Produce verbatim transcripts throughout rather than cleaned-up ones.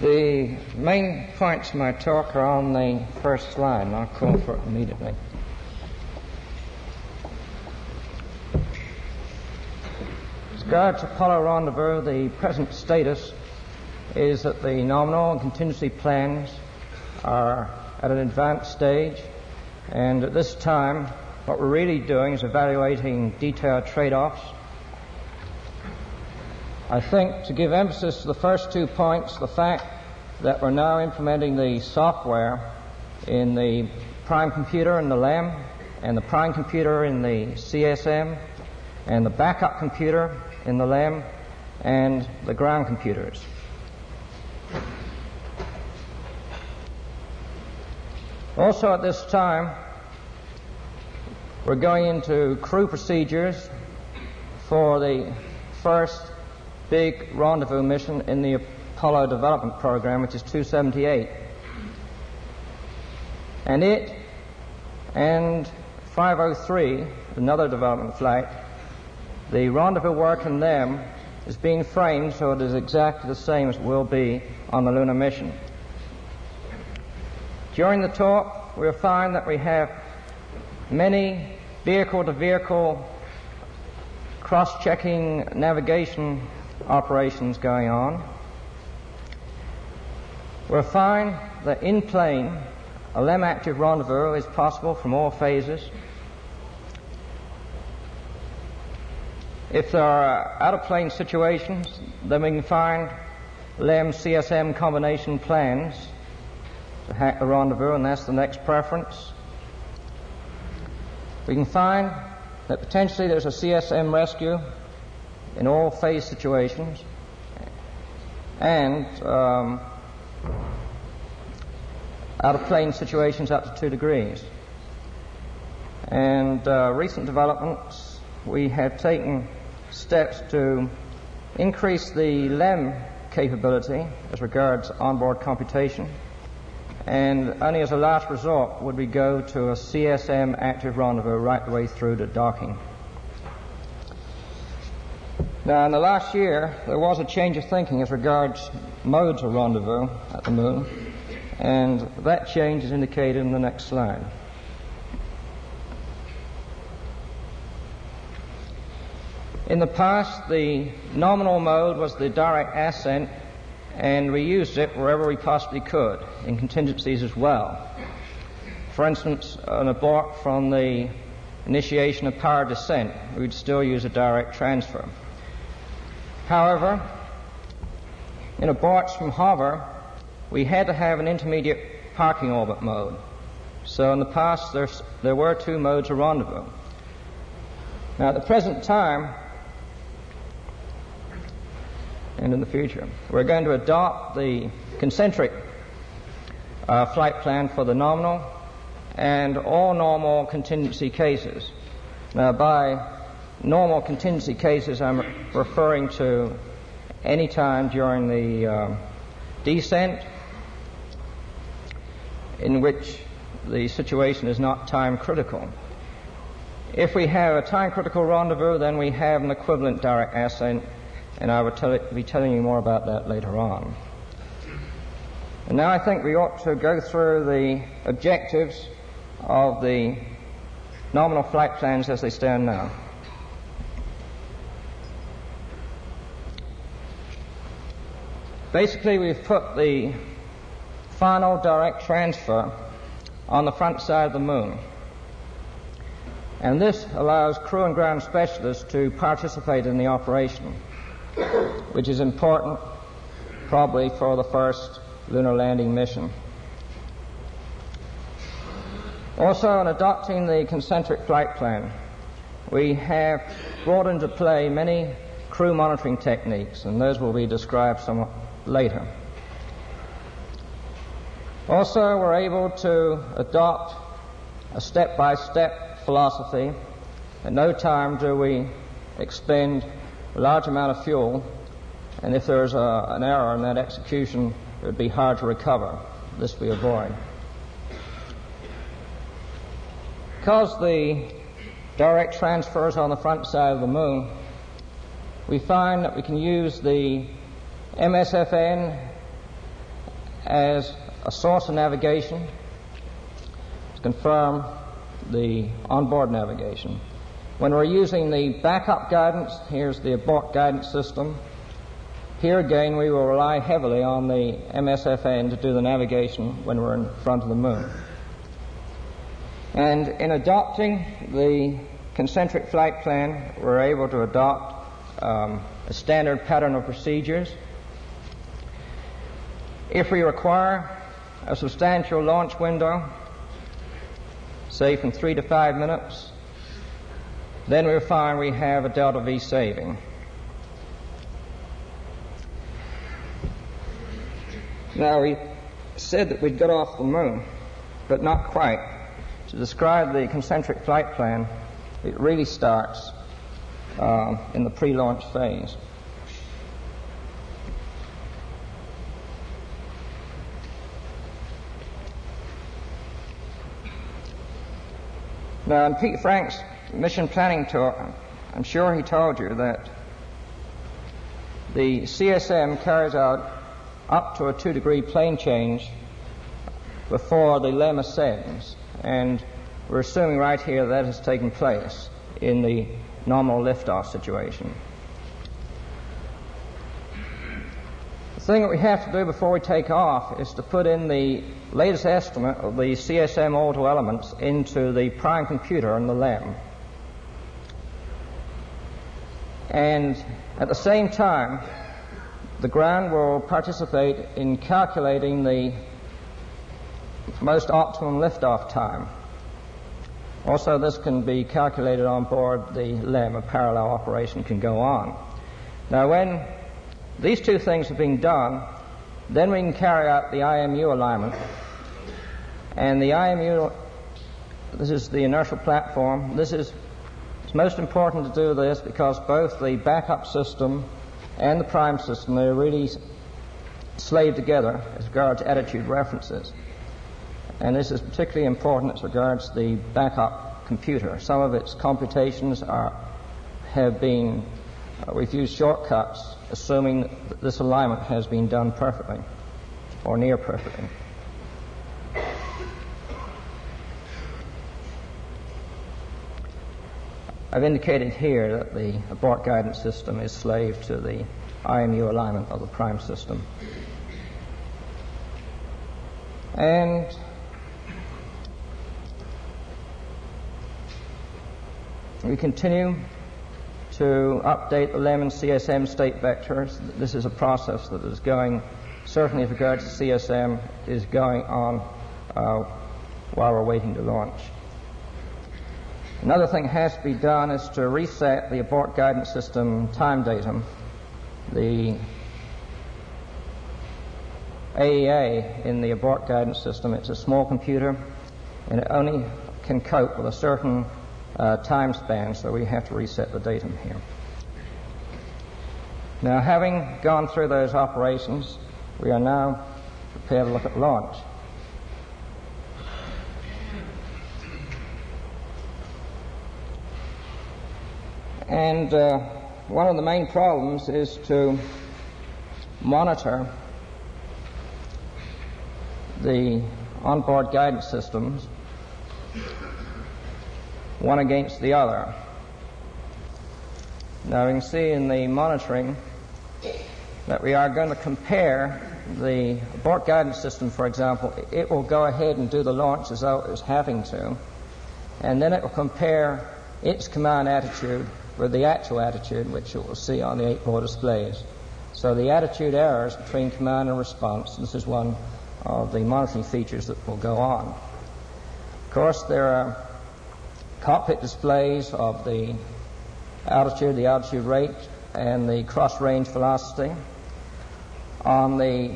The main points of my talk are on the first slide, and I'll call for it immediately. With regard to Apollo Rendezvous, the present status is that the nominal and contingency plans are at an advanced stage, and at this time what we're really doing is evaluating detailed trade-offs. I think, to give emphasis to the first two points, the fact that we're now implementing the software in the prime computer in the L E M, and the prime computer in the C S M, and the backup computer in the L E M, and the ground computers. Also at this time, we're going into crew procedures for the first big rendezvous mission in the Apollo development program, which is two seventy-eight. And it and five oh three, another development flight, the rendezvous work in them is being framed so it is exactly the same as it will be on the lunar mission. During the talk, we'll find that we have many vehicle-to-vehicle cross-checking navigation operations going on. We'll find that in plane a L E M active rendezvous is possible from all phases. If there are out-of-plane situations, then we can find L E M C S M combination plans to hack the rendezvous, and that's the next preference. We can find that potentially there's a C S M rescue in all phase situations, and um, out-of-plane situations up to two degrees. And uh, recent developments, we have taken steps to increase the L E M capability as regards onboard computation, and only as a last resort would we go to a C S M active rendezvous right the way through to docking. Now, in the last year, there was a change of thinking as regards modes of rendezvous at the Moon, and that change is indicated in the next slide. In the past, the nominal mode was the direct ascent, and we used it wherever we possibly could, in contingencies as well. For instance, an abort from the initiation of power descent, we would still use a direct transfer. However, in aborts from hover, we had to have an intermediate parking orbit mode. So in the past, there's, there were two modes of rendezvous. Now, at the present time, and in the future, we're going to adopt the concentric uh, flight plan for the nominal and all normal contingency cases. Now, by normal contingency cases, I'm referring to any time during the uh, descent in which the situation is not time critical. If we have a time critical rendezvous, then we have an equivalent direct ascent, and I will tell it, be telling you more about that later on. And now I think we ought to go through the objectives of the nominal flight plans as they stand now. Basically, we've put the final direct transfer on the front side of the Moon. And this allows crew and ground specialists to participate in the operation, which is important probably for the first lunar landing mission. Also, in adopting the concentric flight plan, we have brought into play many crew monitoring techniques, and those will be described somewhat later. Also, we're able to adopt a step-by-step philosophy. At no time do we expend a large amount of fuel, and if there's a, an error in that execution, it would be hard to recover. This we avoid. Because the direct transfer is on the front side of the Moon, we find that we can use the M S F N as a source of navigation to confirm the onboard navigation. When we're using the backup guidance, here's the abort guidance system. Here again we will rely heavily on the M S F N to do the navigation when we're in front of the moon. And in adopting the concentric flight plan, we're able to adopt um, a standard pattern of procedures. If we require a substantial launch window, say from three to five minutes, then we'll find we have a delta V saving. Now, we said that we'd got off the moon, but not quite. To describe the concentric flight plan, it really starts uh, in the pre-launch phase. Now, in Pete Frank's mission planning tour, I'm sure he told you that the C S M carries out up to a two degree plane change before the LEM ascends, and we're assuming right here that has taken place in the normal liftoff situation. The thing that we have to do before we take off is to put in the latest estimate of the C S M orbital elements into the prime computer and the LEM. And at the same time, the ground will participate in calculating the most optimum liftoff time. Also, this can be calculated on board the LEM. A parallel operation can go on. Now, when these two things have been done, then we can carry out the I M U alignment. And the I M U, this is the inertial platform. This is, it's most important to do this because both the backup system and the prime system, they're really slaved together as regards attitude references. And this is particularly important as regards the backup computer. Some of its computations are, have been, uh, we've used shortcuts, assuming that this alignment has been done perfectly, or near perfectly. I've indicated here that the abort guidance system is slave to the I M U alignment of the prime system. And we continue to update the LEM and C S M state vectors. This is a process that is going, certainly as regards to C S M, is going on uh, while we're waiting to launch. Another thing that has to be done is to reset the abort guidance system time datum. The A E A in the abort guidance system, it's a small computer, and it only can cope with a certain uh, time span, so we have to reset the datum here. Now, having gone through those operations, we are now prepared to look at launch. And uh, one of the main problems is to monitor the onboard guidance systems one against the other. Now, we can see in the monitoring that we are going to compare the abort guidance system, for example. It will go ahead and do the launch as though it was having to, and then it will compare its command attitude with the actual attitude, which you will see on the eight bore displays. So the attitude errors between command and response, this is one of the monitoring features that will go on. Of course, there are cockpit displays of the altitude, the altitude rate, and the cross-range velocity. On the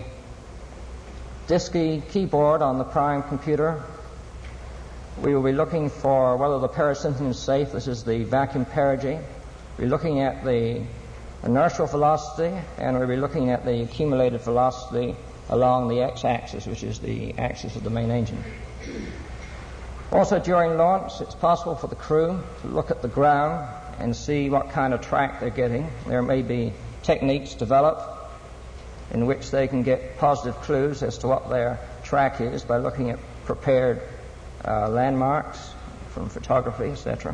DSKY keyboard on the prime computer, we will be looking for whether the perisynchron is safe. This is the vacuum perigee. We're looking at the inertial velocity, and we'll be looking at the accumulated velocity along the x-axis, which is the axis of the main engine. Also, during launch, it's possible for the crew to look at the ground and see what kind of track they're getting. There may be techniques developed in which they can get positive clues as to what their track is by looking at prepared uh, landmarks from photography, et cetera.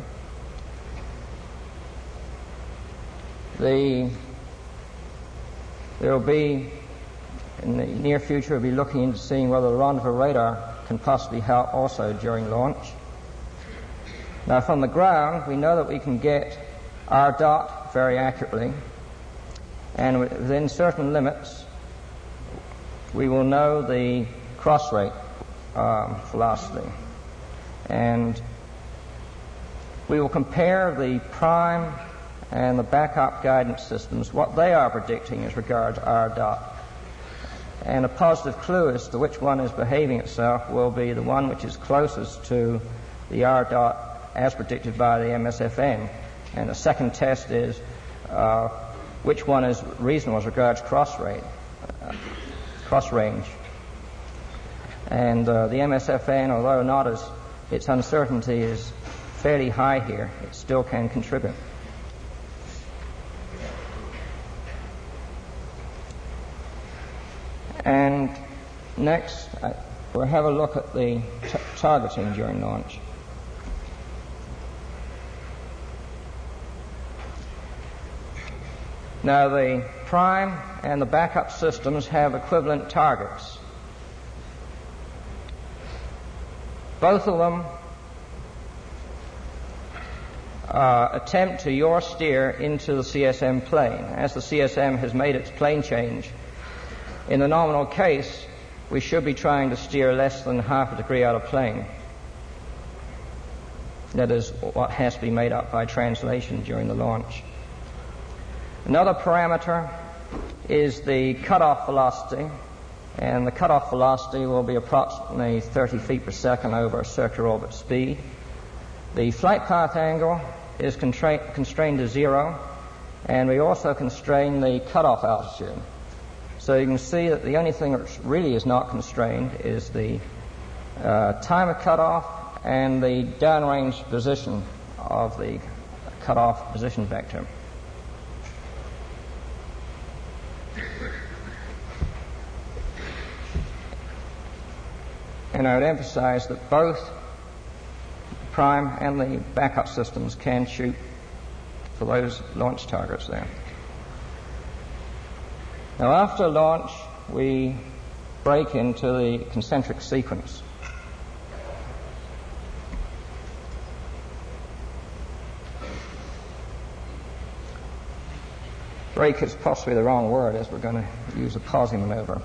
The, there will be, in the near future, we'll be looking into seeing whether the rendezvous radar can possibly help also during launch. Now, from the ground, we know that we can get R dot very accurately, and within certain limits, we will know the cross rate um, velocity. And we will compare the prime and the backup guidance systems, what they are predicting as regards R dot. And a positive clue as to which one is behaving itself will be the one which is closest to the R dot as predicted by the M S F N. And the second test is uh, which one is reasonable as regards cross rate, uh, cross range. And uh, the M S F N, although not as its uncertainty is fairly high here, it still can contribute. And next, I, we'll have a look at the t- targeting during launch. Now, the prime and the backup systems have equivalent targets. Both of them uh, attempt to yaw steer into the C S M plane. As the C S M has made its plane change, in the nominal case, we should be trying to steer less than half a degree out of plane. That is what has to be made up by translation during the launch. Another parameter is the cutoff velocity, and the cutoff velocity will be approximately thirty feet per second over circular orbit speed. The flight path angle is constra- constrained to zero, and we also constrain the cutoff altitude. So you can see that the only thing that really is not constrained is the uh, time of cutoff and the downrange position of the cutoff position vector. And I would emphasize that both prime and the backup systems can shoot for those launch targets there. Now, after launch, we break into the concentric sequence. Break is possibly the wrong word, as we're going to use a pausing maneuver.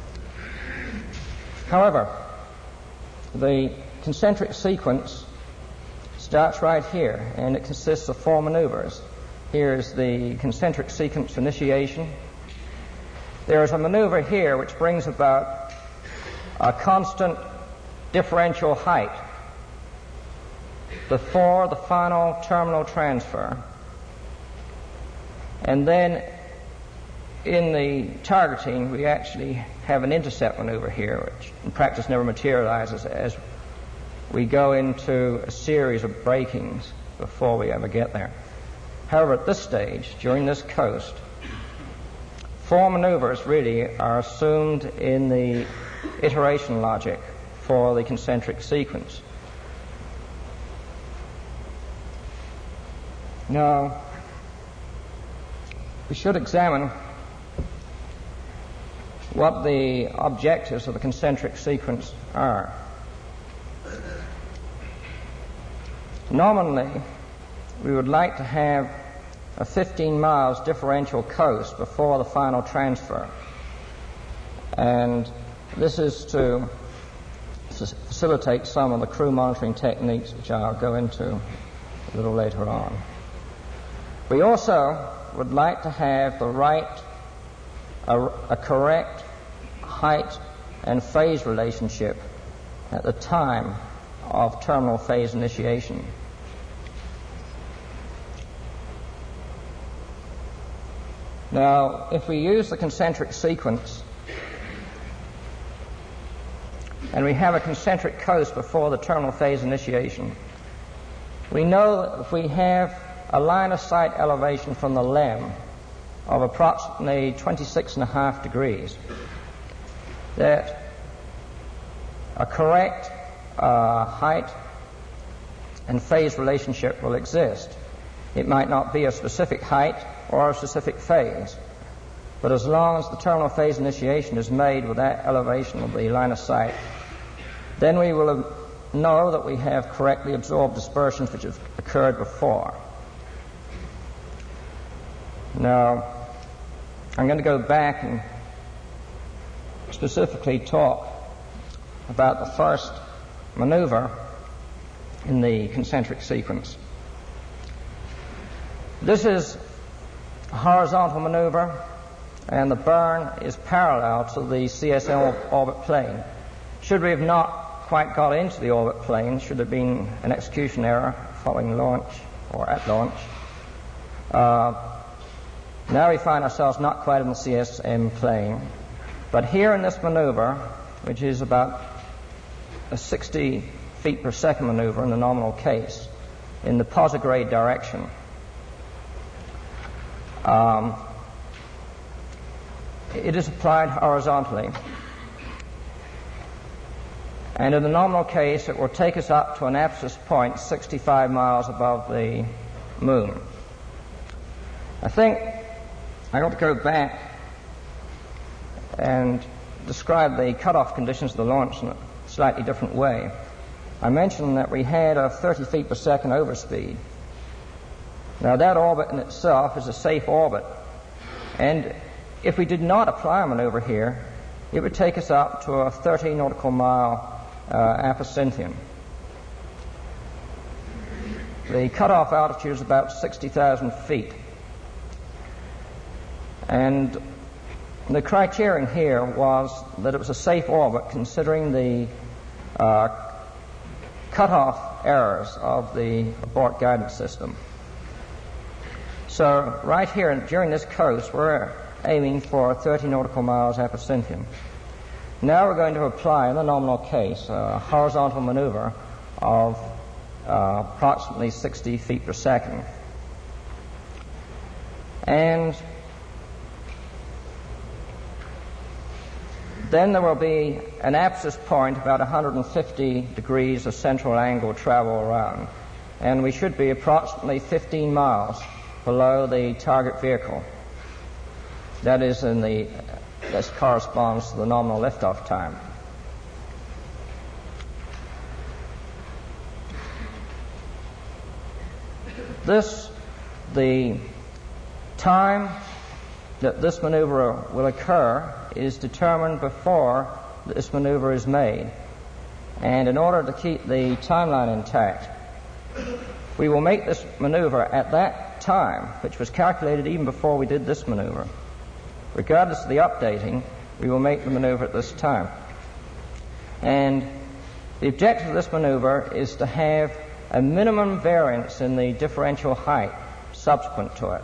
However, the concentric sequence starts right here, and it consists of four maneuvers. Here is the concentric sequence initiation. There is a maneuver here which brings about a constant differential height before the final terminal transfer. And then in the targeting, we actually have an intercept maneuver here, which in practice never materializes as we go into a series of breakings before we ever get there. However, at this stage, during this coast, four maneuvers really are assumed in the iteration logic for the concentric sequence. Now, we should examine what the objectives of the concentric sequence are. Nominally, we would like to have a fifteen miles differential coast before the final transfer. And this is to facilitate some of the crew monitoring techniques, which I'll go into a little later on. We also would like to have the right, a, a correct height and phase relationship at the time of terminal phase initiation. Now, if we use the concentric sequence and we have a concentric coast before the terminal phase initiation, we know that if we have a line of sight elevation from the L E M of approximately twenty-six and a half degrees, that a correct uh, height and phase relationship will exist. It might not be a specific height or a specific phase, but as long as the terminal phase initiation is made with that elevation of the line of sight, then we will know that we have correctly absorbed dispersions which have occurred before. Now, I'm going to go back and specifically talk about the first maneuver in the concentric sequence. This is a horizontal maneuver, and the burn is parallel to the C S M orbit plane. Should we have not quite got into the orbit plane, should there have been an execution error following launch or at launch, uh, now we find ourselves not quite in the C S M plane. But here in this maneuver, which is about a sixty feet per second maneuver in the nominal case, in the posigrade direction, um, it is applied horizontally. And in the nominal case, it will take us up to an apsis point sixty-five miles above the moon. I think I ought to go back and describe the cutoff conditions of the launch in a slightly different way. I mentioned that we had a thirty feet per second overspeed. Now that orbit in itself is a safe orbit, and if we did not apply a maneuver here, it would take us up to a thirty nautical mile uh, apocynthion. The cutoff altitude is about sixty thousand feet. And the criterion here was that it was a safe orbit considering the uh, cutoff errors of the abort guidance system. So right here during this coast, we're aiming for thirty nautical miles apocynthion. Now we're going to apply, in the nominal case, a horizontal maneuver of uh, approximately sixty feet per second. And then there will be an apsis point about one hundred fifty degrees of central angle travel around, and we should be approximately fifteen miles below the target vehicle. That is in the, this corresponds to the nominal liftoff time. This, the time that this maneuver will occur is determined before this maneuver is made. And in order to keep the timeline intact, we will make this maneuver at that time, which was calculated even before we did this maneuver. Regardless of the updating, we will make the maneuver at this time. And the objective of this maneuver is to have a minimum variance in the differential height subsequent to it.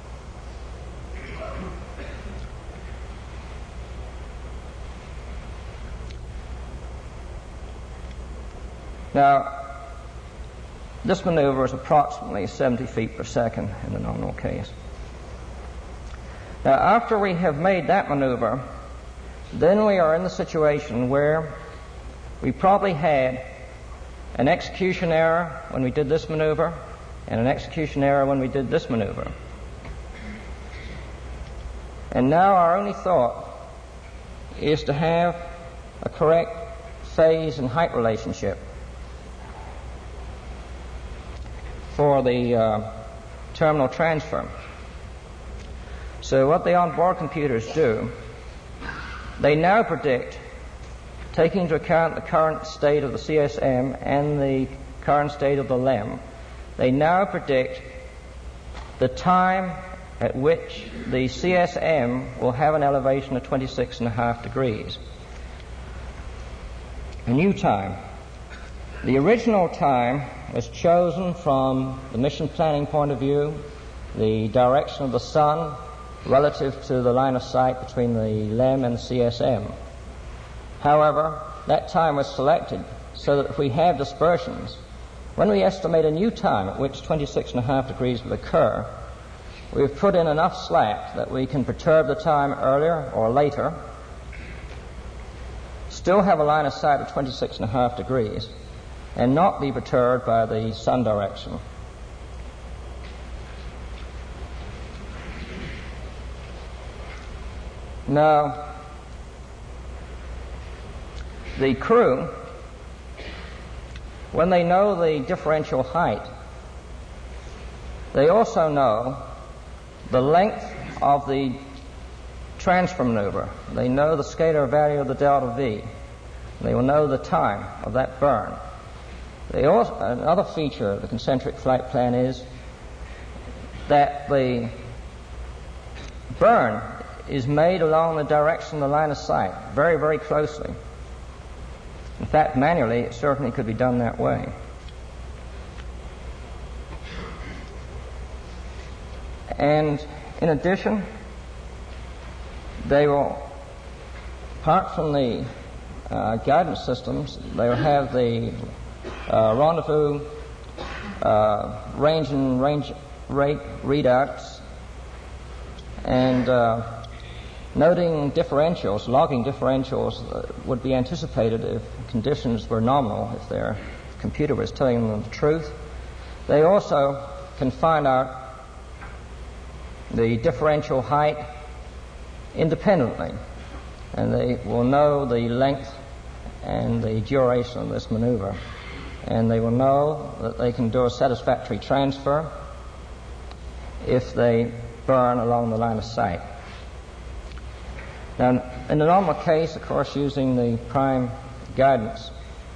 Now, this maneuver is approximately seventy feet per second in the nominal case. Now, after we have made that maneuver, then we are in the situation where we probably had an execution error when we did this maneuver and an execution error when we did this maneuver. And now our only thought is to have a correct phase and height relationship for the uh, terminal transfer. So what the onboard computers do, they now predict, taking into account the current state of the C S M and the current state of the L E M, they now predict the time at which the C S M will have an elevation of twenty-six and a half degrees. A new time. The original time was chosen from the mission planning point of view, the direction of the sun relative to the line of sight between the L E M and the C S M. However, that time was selected so that if we have dispersions, when we estimate a new time at which twenty-six and a half degrees will occur, we've put in enough slack that we can perturb the time earlier or later, still have a line of sight of twenty-six and a half degrees, and not be perturbed by the sun direction. Now, the crew, when they know the differential height, they also know the length of the transfer maneuver. They know the scalar value of the delta V. They will know the time of that burn. They also, another feature of the concentric flight plan is that the burn is made along the direction of the line of sight, very, very closely. In fact, manually, it certainly could be done that way. And in addition, they will, apart from the uh, guidance systems, they will have the uh, rendezvous, uh, range and range rate readouts, and uh, noting differentials, logging differentials uh, would be anticipated if conditions were nominal, if their computer was telling them the truth. They also can find out the differential height independently, and they will know the length and the duration of this maneuver, and they will know that they can do a satisfactory transfer if they burn along the line of sight. Now, in the normal case, of course, using the prime guidance,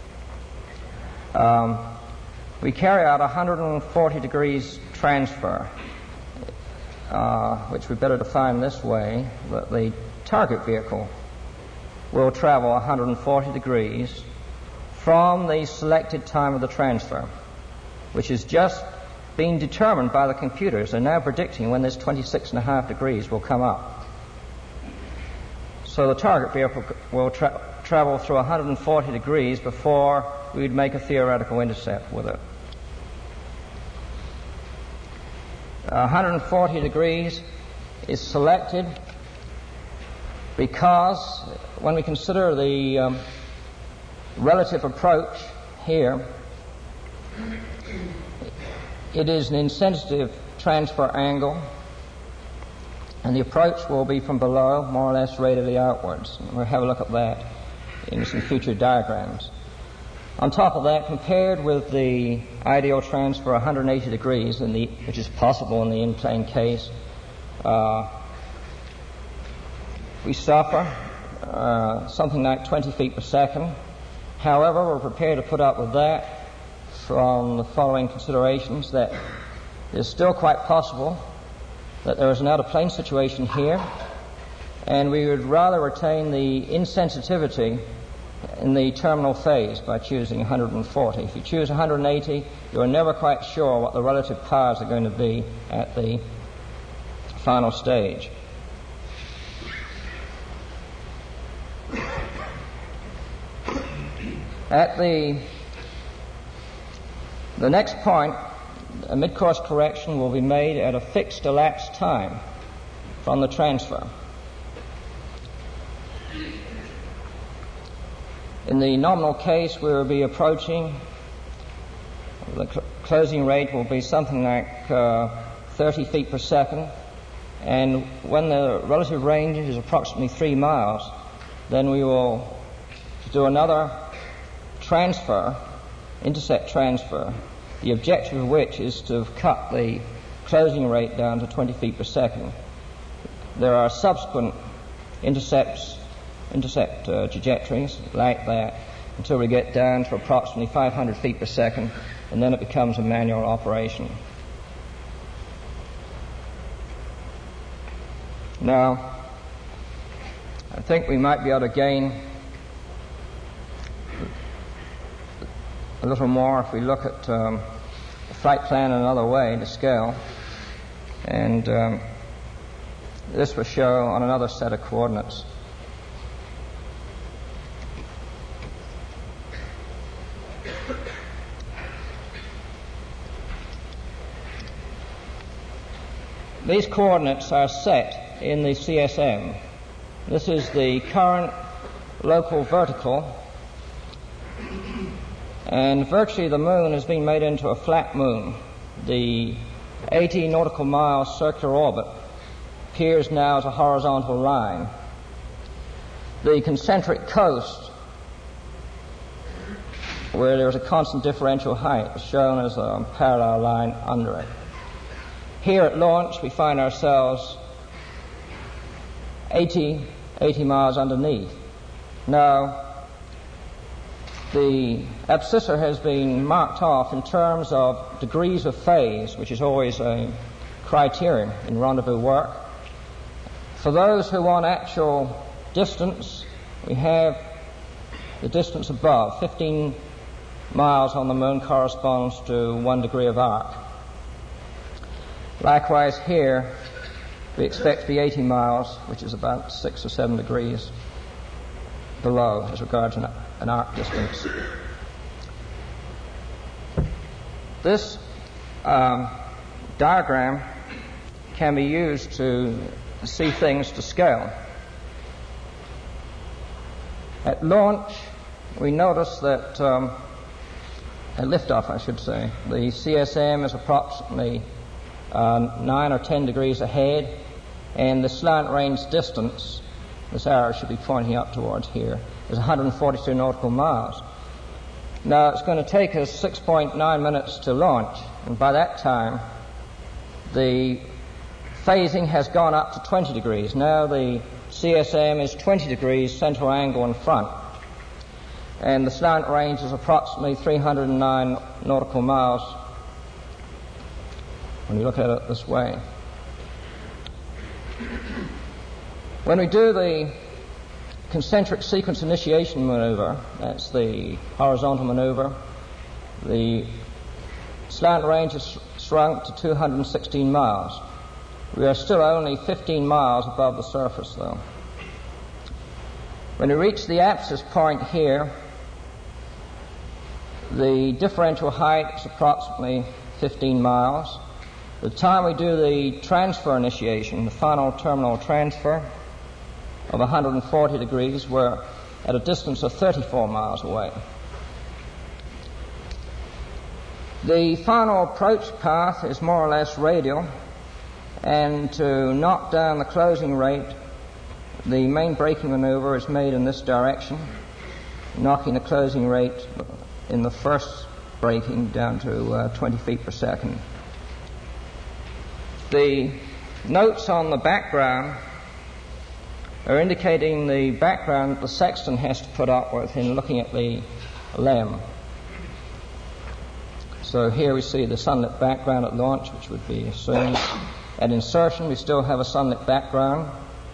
um, we carry out a one hundred forty degrees transfer, uh, which we better define this way, that the target vehicle will travel one hundred forty degrees from the selected time of the transfer, which is just being determined by the computers. They're now predicting when this twenty-six and a half degrees will come up. So the target vehicle will tra- travel through one hundred forty degrees before we'd make a theoretical intercept with it. one hundred forty degrees is selected because when we consider the um, relative approach here, it is an insensitive transfer angle, and the approach will be from below, more or less radially outwards. We'll have a look at that in some future diagrams. On top of that, compared with the ideal transfer one hundred eighty degrees, in the, which is possible in the in-plane case, uh, we suffer uh, something like twenty feet per second. However, we're prepared to put up with that from the following considerations: that it's still quite possible that there is an out-of-plane situation here, and we would rather retain the insensitivity in the terminal phase by choosing one hundred forty. If you choose one hundred eighty, you're never quite sure what the relative powers are going to be at the final stage. At the, the next point, a mid-course correction will be made at a fixed elapsed time from the transfer. In the nominal case, we will be approaching, the cl- closing rate will be something like uh, thirty feet per second, and when the relative range is approximately three miles, then we will do another transfer, intercept transfer, the objective of which is to cut the closing rate down to twenty feet per second. There are subsequent intercepts, intercept uh, trajectories like that until we get down to approximately five hundred feet per second, and then it becomes a manual operation. Now, I think we might be able to gain a little more if we look at um, the flight plan another way to scale, and um, this will show on another set of coordinates. these coordinates are set in the C S M. This is the current local vertical, and virtually the moon has been made into a flat moon. The eighty nautical mile circular orbit appears now as a horizontal line. The concentric coast, where there is a constant differential height, is shown as a parallel line under it. Here at launch we find ourselves eighty, eighty miles underneath. Now, the abscissor has been marked off in terms of degrees of phase, which is always a criterion in rendezvous work. For those who want actual distance, we have the distance above. fifteen miles on the moon corresponds to one degree of arc. Likewise here, we expect to be eighty miles, which is about six or seven degrees below as regards an, an arc distance. This um, diagram can be used to see things to scale. At launch, we notice that, um, at liftoff I should say, the C S M is approximately uh, nine or ten degrees ahead, and the slant range distance, this arrow should be pointing up towards here, is one hundred forty-two nautical miles. Now it's going to take us six point nine minutes to launch, and by that time the phasing has gone up to twenty degrees. Now the C S M is twenty degrees central angle in front, and the slant range is approximately three hundred nine nautical miles when you look at it this way. When we do the concentric sequence initiation maneuver, that's the horizontal maneuver, the slant range is shrunk to two hundred sixteen miles. We are still only fifteen miles above the surface, though. When we reach the apsis point here, the differential height is approximately fifteen miles. By the time we do the transfer initiation, the final terminal transfer of one hundred forty degrees, we're at a distance of thirty-four miles away. The final approach path is more or less radial, and to knock down the closing rate, the main braking maneuver is made in this direction, knocking the closing rate in the first braking down to uh, twenty feet per second. The notes on the background are indicating the background the sextant has to put up with in looking at the L E M. So here we see the sunlit background at launch, which would be assumed. At insertion, we still have a sunlit background.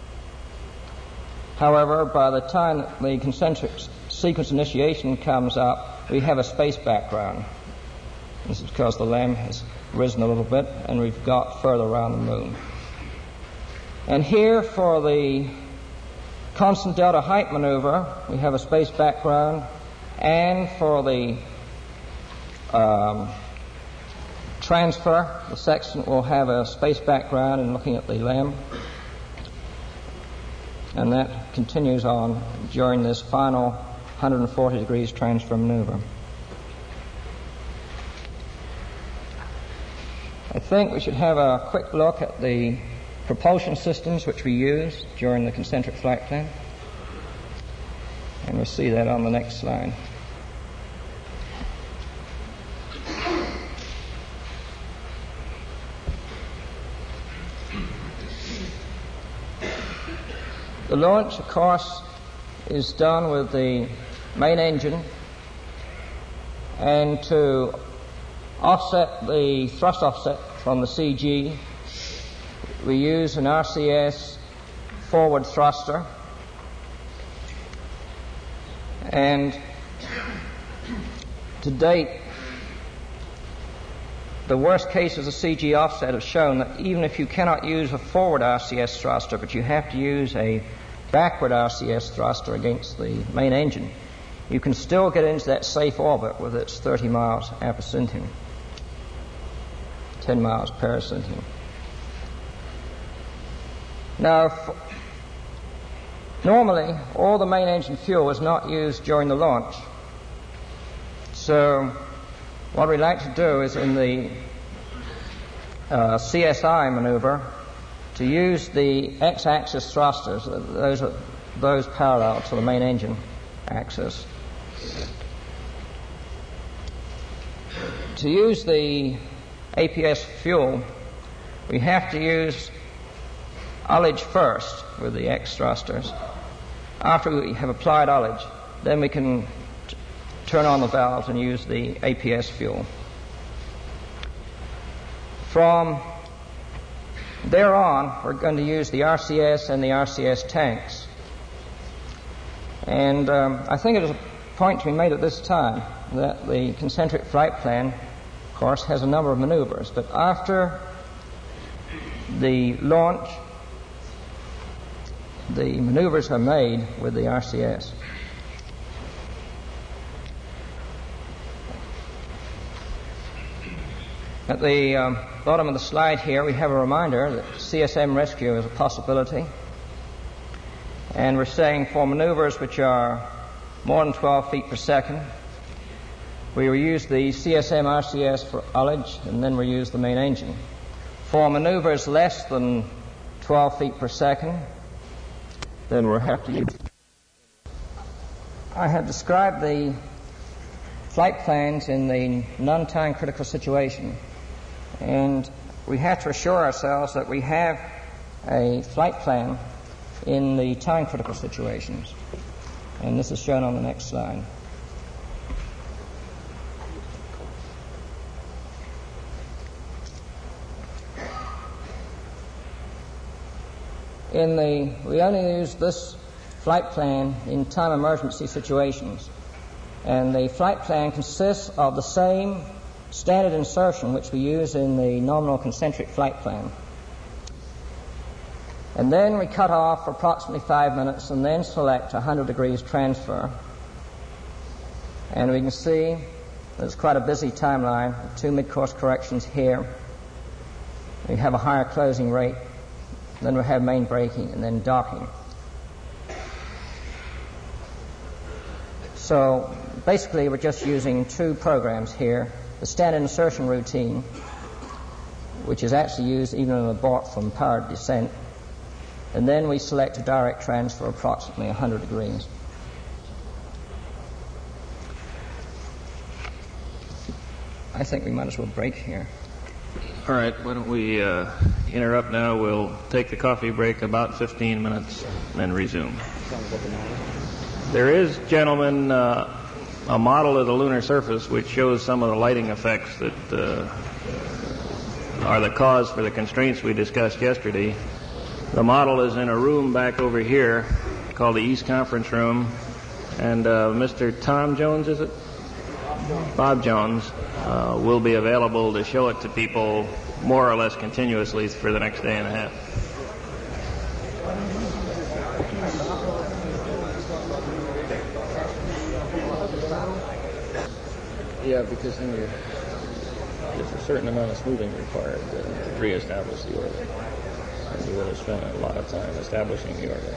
However, by the time that the concentric sequence initiation comes up, we have a space background. This is because the L E M has risen a little bit, and we've got further around the moon. And here, for the constant delta height maneuver, we have a space background, and for the um, transfer, the sextant will have a space background in looking at the L E M, and that continues on during this final one hundred forty degrees transfer maneuver. I think we should have a quick look at the propulsion systems which we use during the concentric flight plan, and we'll see that on the next slide. The launch, of course, is done with the main engine, and to offset the thrust offset from the C G, we use an R C S forward thruster, and to date the worst cases of C G offset have shown that even if you cannot use a forward R C S thruster, but you have to use a backward R C S thruster against the main engine, you can still get into that safe orbit with its thirty miles apercentum, ten miles paracentum. Now, f- normally, all the main engine fuel is not used during the launch. So, what we like to do is in the uh, C S I maneuver to use the x-axis thrusters, those are those parallel to the main engine axis. To use the A P S fuel, we have to use ullage first with the X thrusters. After we have applied ullage, then we can t- turn on the valves and use the A P S fuel. From there on, we're going to use the R C S and the R C S tanks. And um, I think it is a point to be made at this time that the concentric flight plan, of course, has a number of maneuvers. But after the launch, the maneuvers are made with the R C S. At the um, bottom of the slide here, we have a reminder that C S M rescue is a possibility. And we're saying for maneuvers which are more than twelve feet per second, we will use the C S M R C S for ullage, and then we use the main engine. For maneuvers less than twelve feet per second, then we'll have to use. I have described the flight plans in the non-time critical situation, and we have to assure ourselves that we have a flight plan in the time critical situations, and this is shown on the next slide. In the, we only use this flight plan in time emergency situations, and the flight plan consists of the same standard insertion which we use in the nominal concentric flight plan. And then we cut off for approximately five minutes and then select one hundred degrees transfer. And we can see there's quite a busy timeline, two mid-course corrections here. We have a higher closing rate. Then we have main braking and then docking. So basically we're just using two programs here. The standard insertion routine, which is actually used even in abort from powered descent. And then we select a direct transfer approximately one hundred degrees. I think we might as well break here. All right, why don't we uh, interrupt now? We'll take the coffee break about fifteen minutes and then resume. There is, gentlemen, uh, a model of the lunar surface which shows some of the lighting effects that uh, are the cause for the constraints we discussed yesterday. The model is in a room back over here called the East Conference Room, and uh, Mister Tom Jones, is it? Bob Jones uh, will be available to show it to people more or less continuously for the next day and a half. Yeah, because then you're, there's a certain amount of smoothing required to, to re-establish the orbit. And you would have spent a lot of time establishing the orbit.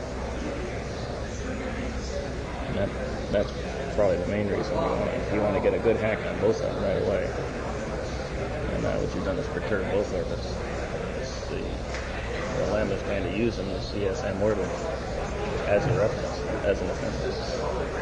And that, that's probably the main reason you want to, you want to get a good hack on both of them right away. And now what you've done is perturb both orbits. It's the, the Lambda is kind of using the C S M orbit as a reference, as an offense.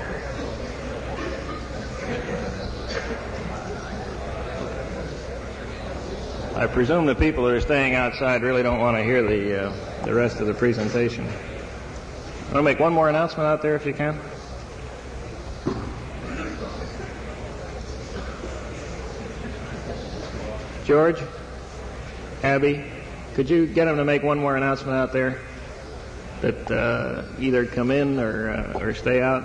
I presume the people that are staying outside really don't want to hear the uh, the rest of the presentation. I want to make one more announcement out there if you can. George, Abby, could you get them to make one more announcement out there that uh, either come in or uh, or stay out?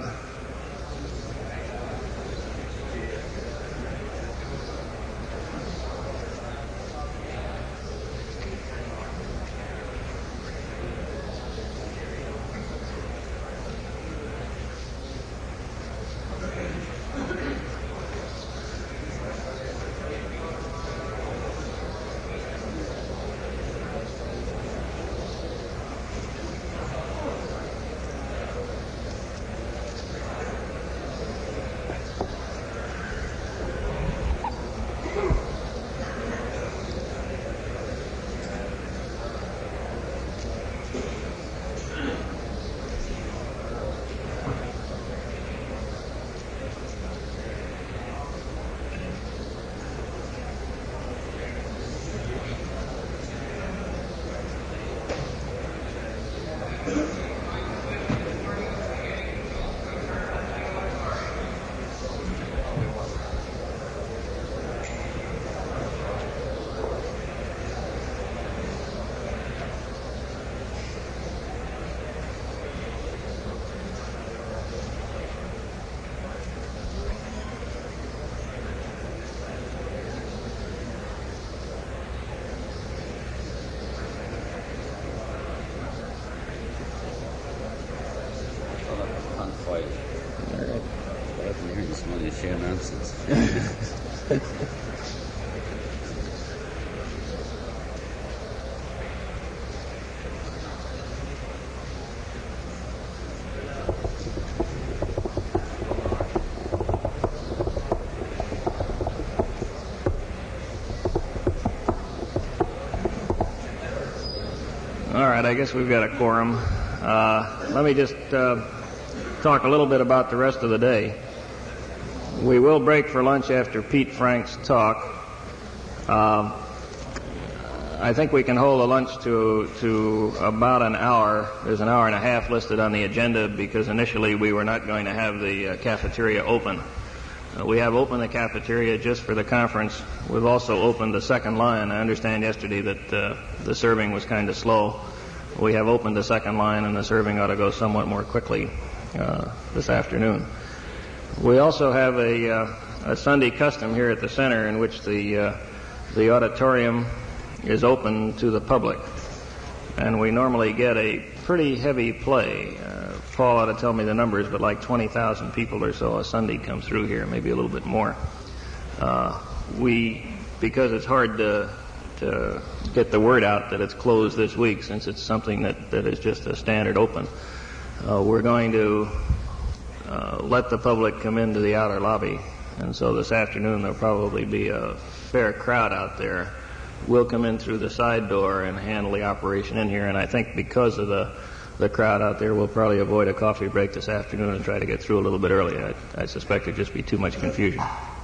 wheelchair nonsense. All right, I guess we've got a quorum. Uh, let me just uh, talk a little bit about the rest of the day. We will break for lunch after Pete Frank's talk. Uh, I think we can hold a lunch to to about an hour. There's an hour and a half listed on the agenda because initially we were not going to have the uh, cafeteria open. Uh, we have opened the cafeteria just for the conference. We've also opened the second line. I understand yesterday that uh, the serving was kind of slow. We have opened the second line, and the serving ought to go somewhat more quickly uh, this afternoon. We also have a, uh, a Sunday custom here at the center in which the uh, the auditorium is open to the public, and we normally get a pretty heavy play. Uh, Paul ought to tell me the numbers, but like twenty thousand people or so a Sunday come through here, maybe a little bit more. Uh, we, because it's hard to to get the word out that it's closed this week, since it's something that, that is just a standard open, uh, we're going to uh, let the public come into the outer lobby. And so this afternoon there'll probably be a fair crowd out there. We'll come in through the side door and handle the operation in here, and I think because of the the crowd out there, we'll probably avoid a coffee break this afternoon and try to get through a little bit early. I, I suspect there'd just be too much confusion.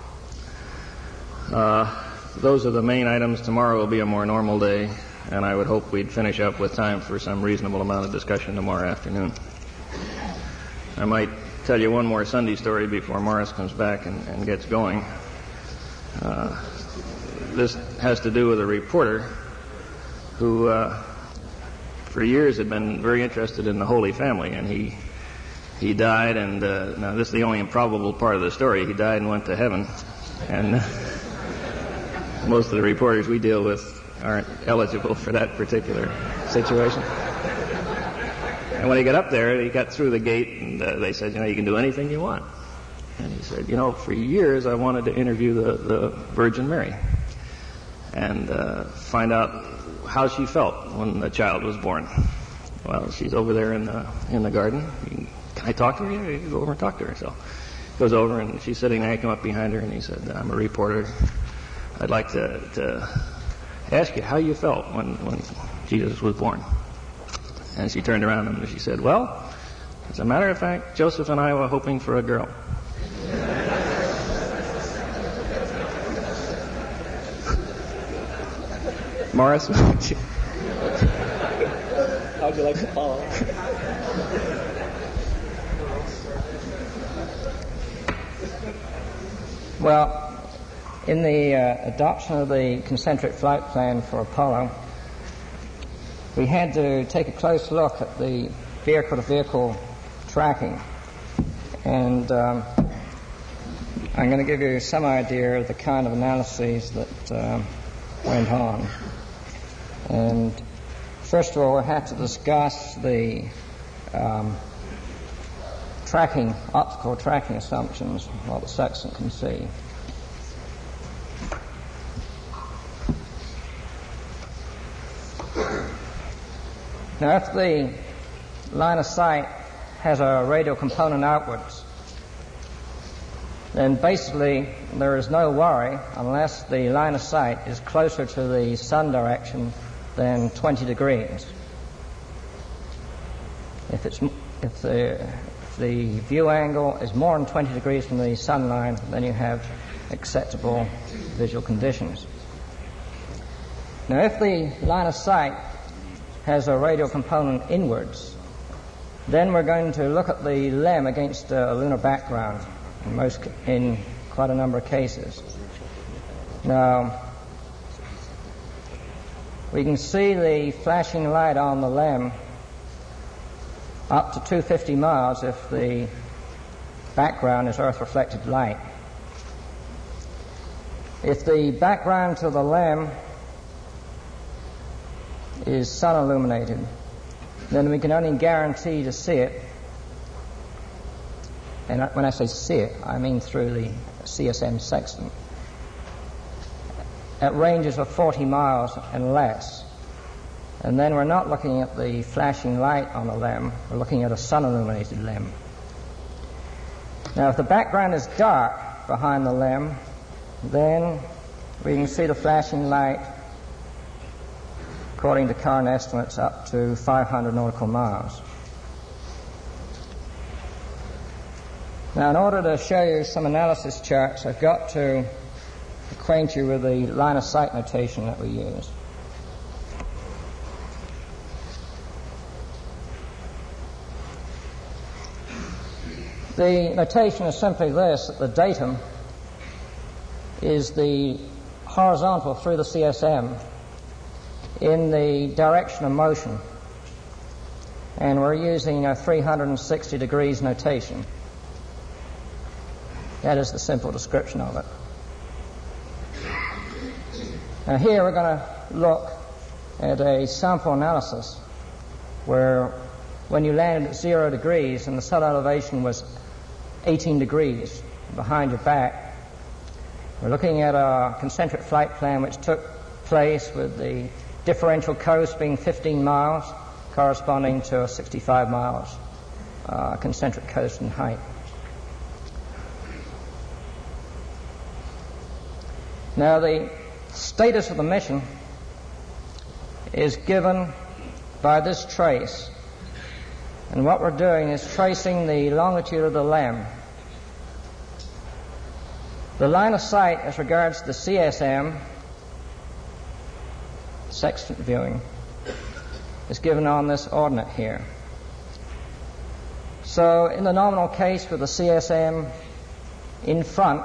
Uh, those are the main items. Tomorrow will be a more normal day, and I would hope we'd finish up with time for some reasonable amount of discussion tomorrow afternoon. I might tell you one more Sunday story before Morris comes back and, and gets going. Uh, this has to do with a reporter who uh, for years had been very interested in the Holy Family, and he he died, and uh, now this is the only improbable part of the story. He died and went to heaven, and uh, most of the reporters we deal with aren't eligible for that particular situation. And when he got up there, he got through the gate, and uh, they said, you know, you can do anything you want. And he said, you know, for years I wanted to interview the, the Virgin Mary and uh, find out how she felt when the child was born. Well, she's over there in the in the garden. Can, can I talk to her? Yeah, you can go over and talk to her. So he goes over, and she's sitting there. I come up behind her, and he said, I'm a reporter. I'd like to, to ask you how you felt when, when Jesus was born. And she turned around and she said, well, as a matter of fact, Joseph and I were hoping for a girl. Morris, would you? How'd you like to follow? Well, in the uh, adoption of the concentric flight plan for Apollo, we had to take a close look at the vehicle-to-vehicle tracking. And um, I'm going to give you some idea of the kind of analyses that uh, went on. And first of all, we had to discuss the um, tracking, optical tracking assumptions, what the sextant can see. Now, if the line of sight has a radial component outwards, then basically there is no worry unless the line of sight is closer to the sun direction than twenty degrees. If it's if the if the view angle is more than twenty degrees from the sun line, then you have acceptable visual conditions. Now, if the line of sight has a radial component inwards, then we're going to look at the LEM against a lunar background in most in quite a number of cases. Now, we can see the flashing light on the LEM up to two hundred fifty miles if the background is Earth-reflected light. If the background to the LEM is sun-illuminated, then we can only guarantee to see it, and when I say see it, I mean through the C S M sextant at ranges of forty miles and less. And then we're not looking at the flashing light on the limb, we're looking at a sun-illuminated limb. Now, if the background is dark behind the limb, then we can see the flashing light, according to current estimates, up to five hundred nautical miles. Now, in order to show you some analysis charts, I've got to acquaint you with the line of sight notation that we use. The notation is simply this, that the datum is the horizontal through the C S M in the direction of motion. And we're using a three hundred sixty degrees notation. That is the simple description of it. Now here we're going to look at a sample analysis where when you landed at zero degrees and the sun elevation was eighteen degrees behind your back, we're looking at a concentric flight plan which took place with the differential coast being fifteen miles, corresponding to sixty-five miles uh, concentric coast in height. Now, the status of the mission is given by this trace. And what we're doing is tracing the longitude of the limb. The line of sight as regards the C S M, sextant viewing, is given on this ordinate here. So in the nominal case with the C S M in front,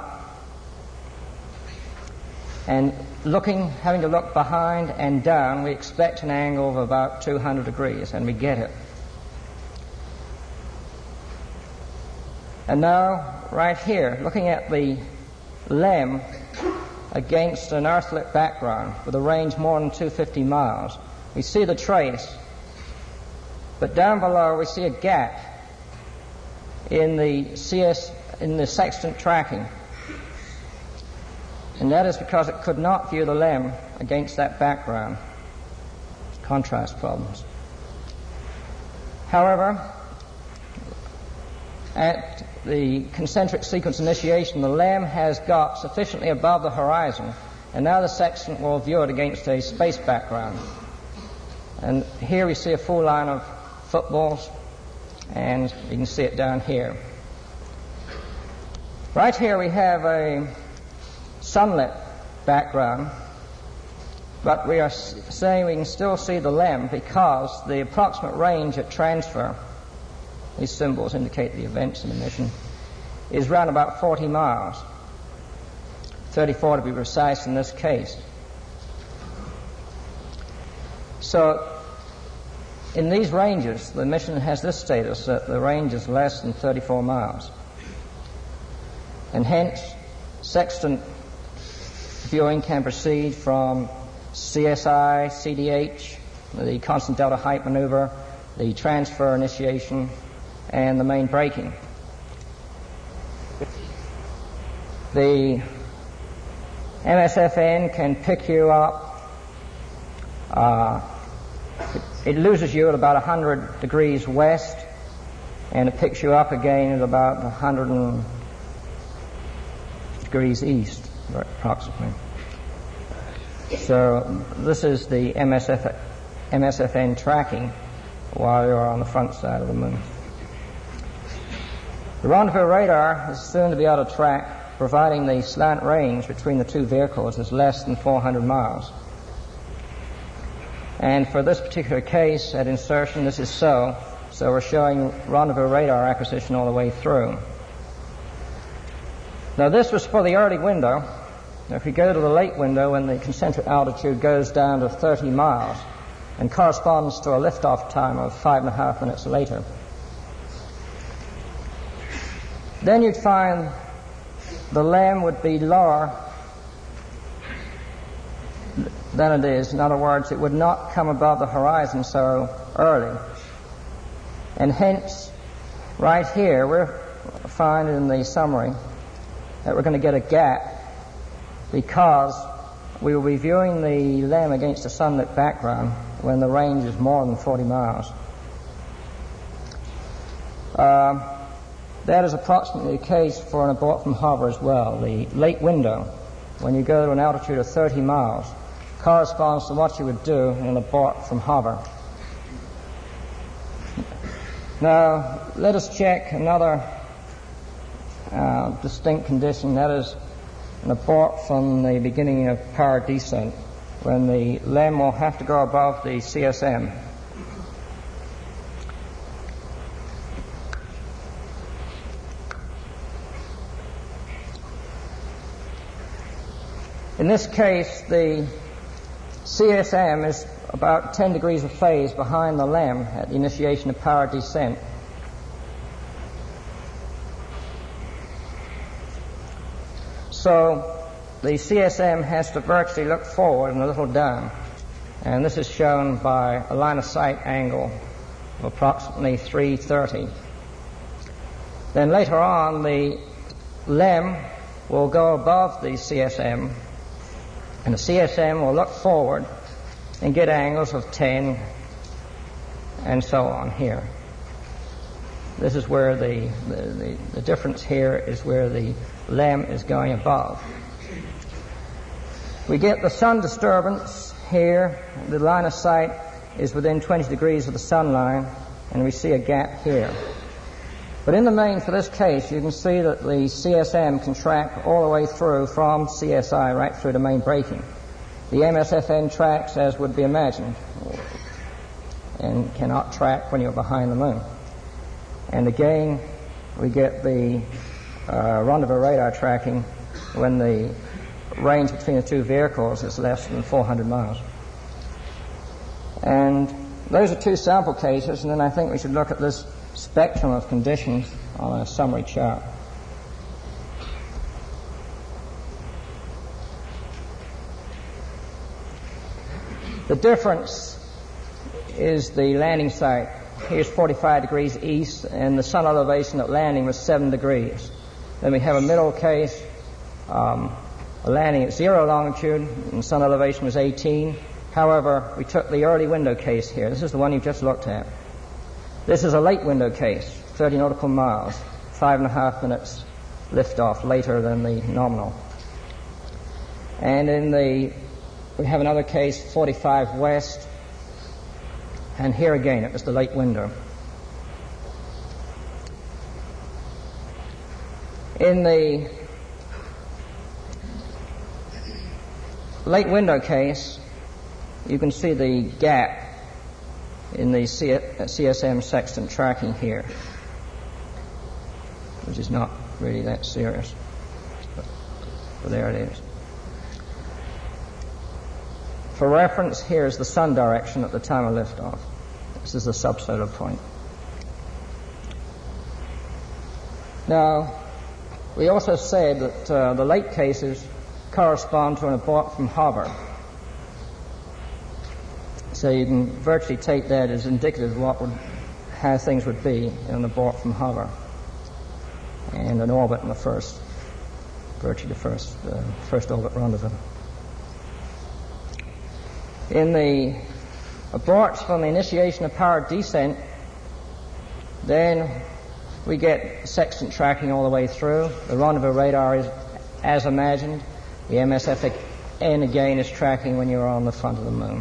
and looking, having to look behind and down, we expect an angle of about two hundred degrees, and we get it. And now, right here, looking at the limb against an earthlit background with a range more than two hundred fifty miles, we see the trace, but down below we see a gap in the C S, in the sextant tracking. And that is because it could not view the limb against that background. Contrast problems. However, at the concentric sequence initiation, the limb has got sufficiently above the horizon, and now the sextant will view it against a space background. And here we see a full line of footballs, and you can see it down here. Right here we have a sunlit background, but we are saying we can still see the limb because the approximate range at transfer, these symbols indicate the events in the mission, is around about forty miles, thirty-four to be precise in this case. So in these ranges, the mission has this status that the range is less than thirty-four miles, and hence sextant viewing can proceed from C S I, C D H, the constant delta height maneuver, the transfer initiation, and the main braking. The M S F N can pick you up, uh, it loses you at about one hundred degrees west, and it picks you up again at about one hundred degrees east, approximately. So this is the M S F, M S F N tracking while you're on the front side of the moon. The rendezvous radar is soon to be out of track, providing the slant range between the two vehicles is less than four hundred miles. And for this particular case, at insertion, this is so. So we're showing rendezvous radar acquisition all the way through. Now this was for the early window. Now if we go to the late window, when the concentric altitude goes down to thirty miles and corresponds to a liftoff time of five and a half minutes later, then you'd find the limb would be lower than it is. In other words, it would not come above the horizon so early. And hence, right here, we're finding in the summary that we're going to get a gap because we will be viewing the LEM against a sunlit background when the range is more than forty miles. Uh, that is approximately the case for an abort from hover as well. The late window, when you go to an altitude of thirty miles, corresponds to what you would do in an abort from hover. Now, let us check another uh, distinct condition, that is an abort from the beginning of power descent, when the LEM will have to go above the C S M. In this case, the C S M is about ten degrees of phase behind the LEM at the initiation of power descent. So the C S M has to virtually look forward and a little down, and this is shown by a line of sight angle of approximately three thirty. Then later on, the LEM will go above the C S M, and the C S M will look forward and get angles of ten and so on here. This is where the, the, the, the difference here is where the LEM is going above. We get the sun disturbance here. The line of sight is within twenty degrees of the sun line, and we see a gap here. But in the main, for this case, you can see that the C S M can track all the way through from C S I right through to main braking. The M S F N tracks as would be imagined and cannot track when you're behind the moon. And again, we get the uh, rendezvous radar tracking when the range between the two vehicles is less than four hundred miles. And those are two sample cases, and then I think we should look at this spectrum of conditions on a summary chart. The difference is the landing site. Here's forty-five degrees east, and the sun elevation at landing was seven degrees. Then we have a middle case, um, a landing at zero longitude, and sun elevation was eighteen. However, we took the early window case here. This is the one you just looked at. This is a late window case, thirty nautical miles, five and a half minutes liftoff later than the nominal. And in the, we have another case, forty-five west, and here again it was the late window. In the late window case, you can see the gap in the C S M sextant tracking here, which is not really that serious, but, but there it is. For reference, here is the sun direction at the time of liftoff. This is the subsolar point. Now, we also said that uh, the late cases correspond to an abort from hover. So you can virtually take that as indicative of what would, how things would be in an abort from hover and an orbit in the first, virtually the first, uh, first orbit rendezvous. In the aborts from the initiation of power descent, then we get sextant tracking all the way through. The rendezvous radar is as imagined. The M S F N again is tracking when you're on the front of the moon.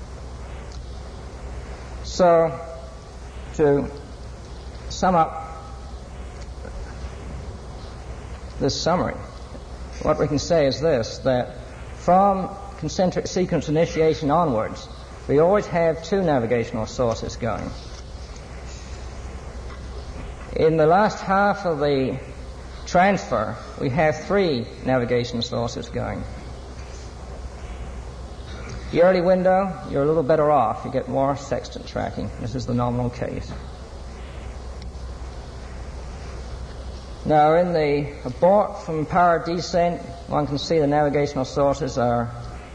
So, to sum up this summary, what we can say is this, that from concentric sequence initiation onwards, we always have two navigational sources going. In the last half of the transfer, we have three navigation sources going. The early window, you're a little better off. You get more sextant tracking. This is the nominal case. Now, in the abort from power descent, one can see the navigational sources are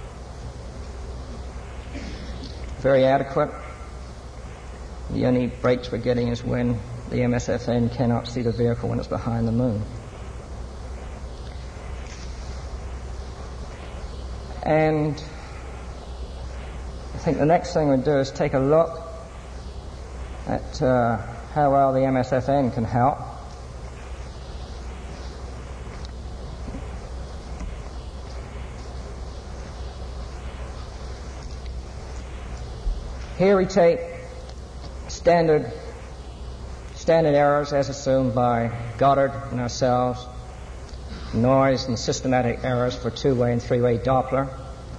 very adequate. The only breaks we're getting is when the M S F N cannot see the vehicle when it's behind the moon. And I think the next thing we'll do is take a look at uh, how well the M S F N can help. Here we take standard standard errors as assumed by Goddard and ourselves, noise and systematic errors for two-way and three-way Doppler.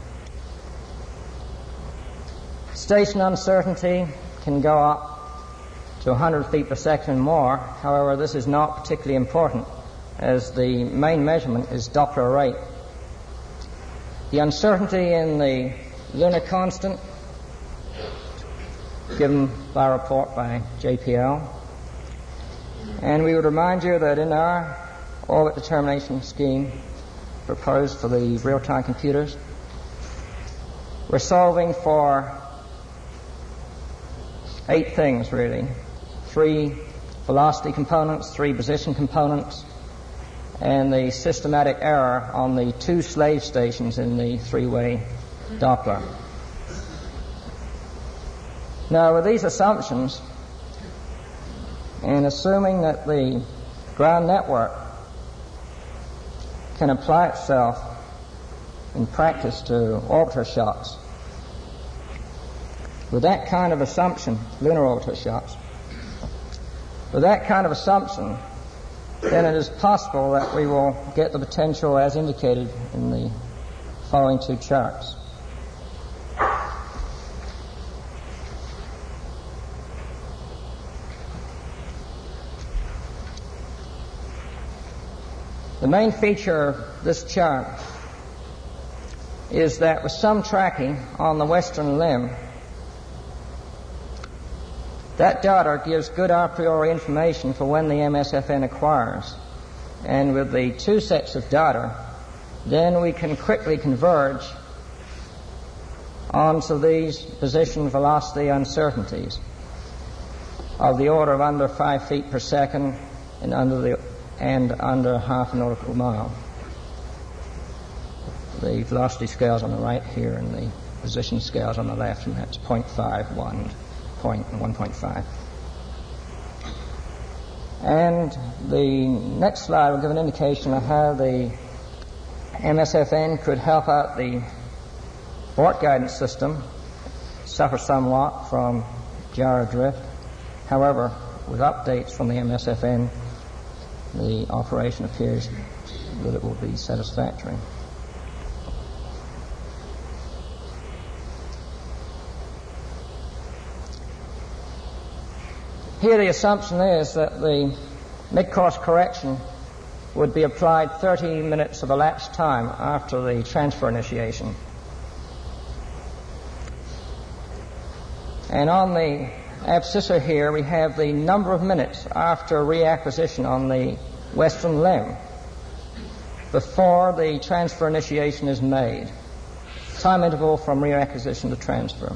Station uncertainty can go up to one hundred feet per second and more. However, this is not particularly important as the main measurement is Doppler rate. The uncertainty in the lunar constant given by a report by J P L. And we would remind you that in our orbit determination scheme proposed for the real-time computers, we're solving for eight things, really. Three velocity components, three position components, and the systematic error on the two slave stations in the three-way Doppler. Now, with these assumptions, and assuming that the ground network can apply itself in practice to orbiter shocks, with that kind of assumption, lunar orbiter shocks, with that kind of assumption, then it is possible that we will get the potential as indicated in the following two charts. The main feature of this chart is that with some tracking on the western limb, that data gives good a priori information for when the M S F N acquires. And with the two sets of data, then we can quickly converge onto these position velocity uncertainties of the order of under five feet per second and under the and under half a nautical mile. The velocity scales on the right here and the position scales on the left, and that's zero point five, one, one point five. And the next slide will give an indication of how the M S F N could help out the Bort guidance system, suffer somewhat from gyro drift. However, with updates from the M S F N, the operation appears that it will be satisfactory. Here the assumption is that the mid-course correction would be applied thirty minutes of elapsed time after the transfer initiation. And on the abscissa here we have the number of minutes after reacquisition on the western limb before the transfer initiation is made. Time interval from reacquisition to transfer.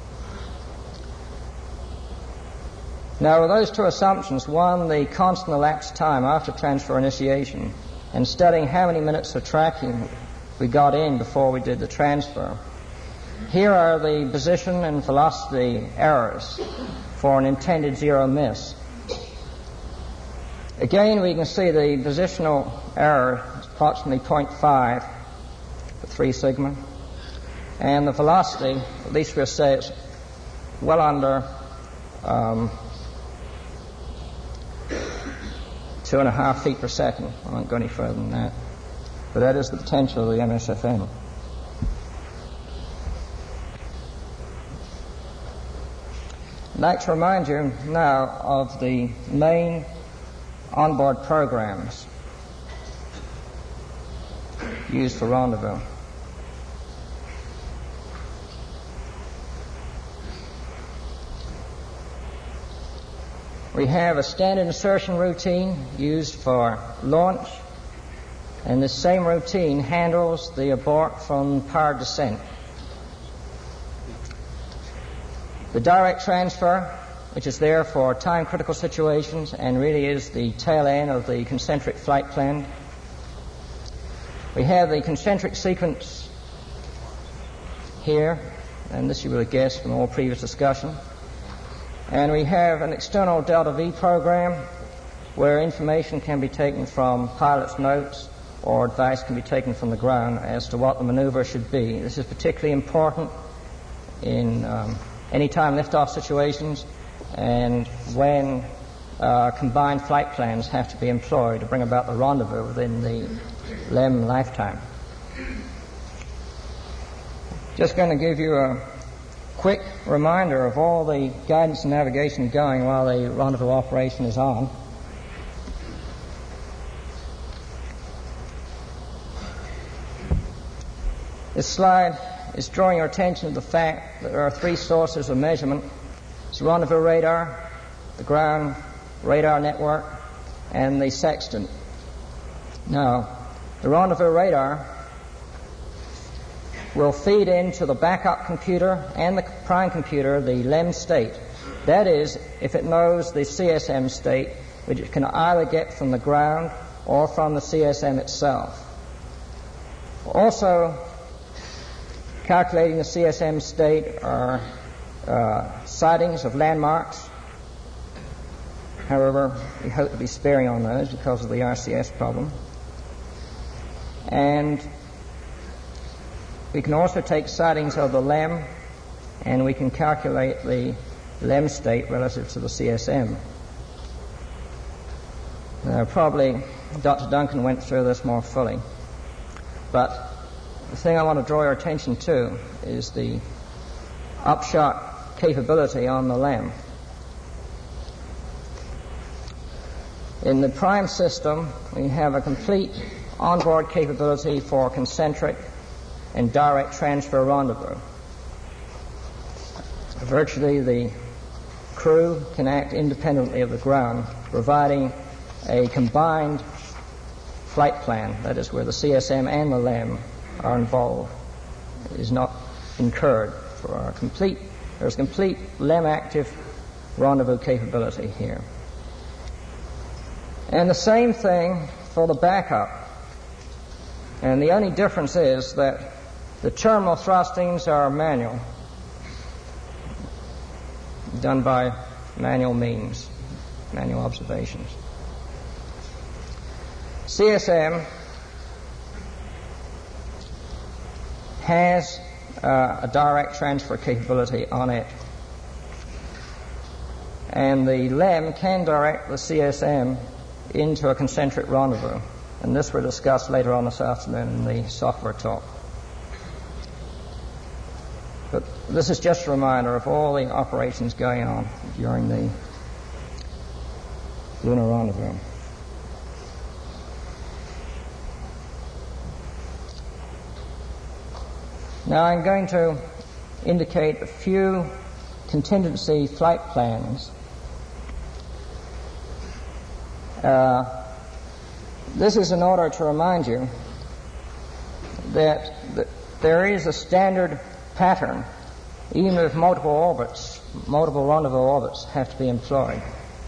Now with those two assumptions, one, the constant elapsed time after transfer initiation, and studying how many minutes of tracking we got in before we did the transfer, here are the position and velocity errors for an intended zero miss. Again, we can see the positional error is approximately zero point five for three sigma, and the velocity, at least we'll say it's well under um, two and a half feet per second. I won't go any further than that, but that is the potential of the M S F N. I'd like to remind you now of the main onboard programs used for rendezvous. We have a standard insertion routine used for launch, and this same routine handles the abort from powered descent. The direct transfer, which is there for time-critical situations and really is the tail end of the concentric flight plan. We have the concentric sequence here, and this you would have guessed from all previous discussion. And we have an external delta V program where information can be taken from pilot's notes or advice can be taken from the ground as to what the maneuver should be. This is particularly important in um, anytime liftoff situations and when uh, combined flight plans have to be employed to bring about the rendezvous within the L E M lifetime. Just going to give you a quick reminder of all the guidance and navigation going while the rendezvous operation is on. This slide is drawing your attention to the fact that there are three sources of measurement. It's the rendezvous radar, the ground radar network, and the sextant. Now, the rendezvous radar will feed into the backup computer and the prime computer the L E M state. That is, if it knows the C S M state, which it can either get from the ground or from the C S M itself. Also, calculating the C S M state are uh, sightings of landmarks. However, we hope to be sparing on those because of the R C S problem. And we can also take sightings of the L E M, and we can calculate the L E M state relative to the C S M. Uh, probably Doctor Duncan went through this more fully. But the thing I want to draw your attention to is the upshot capability on the L E M. In the prime system, we have a complete onboard capability for concentric and direct transfer rendezvous. Virtually the crew can act independently of the ground, providing a combined flight plan, that is where the C S M and the L E M are involved, is not incurred for our complete, there's complete L E M active rendezvous capability here. And the same thing for the backup. And the only difference is that the terminal thrustings are manual, done by manual means, manual observations. C S M has uh, a direct transfer capability on it, and the L E M can direct the C S M into a concentric rendezvous, and this we'll discuss later on this afternoon in the software talk. But this is just a reminder of all the operations going on during the lunar rendezvous. Now I'm going to indicate a few contingency flight plans. Uh, this is in order to remind you that th- there is a standard pattern, even if multiple orbits, multiple rendezvous orbits have to be employed.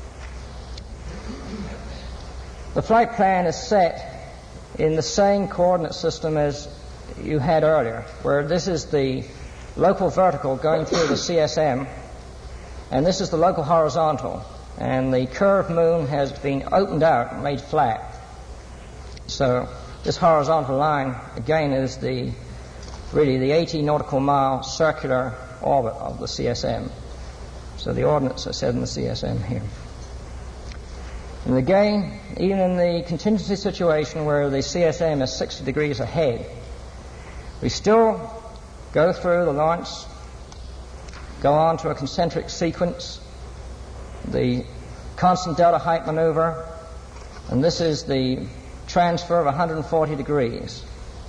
The flight plan is set in the same coordinate system as you had earlier, where this is the local vertical going through the C S M, and this is the local horizontal, and the curved moon has been opened out and made flat. So this horizontal line, again, is the really the eighty nautical mile circular orbit of the C S M. So the ordinates are set in the C S M here. And again, even in the contingency situation where the C S M is sixty degrees ahead, we still go through the launch, go on to a concentric sequence, the constant delta height maneuver, and this is the transfer of one hundred forty degrees.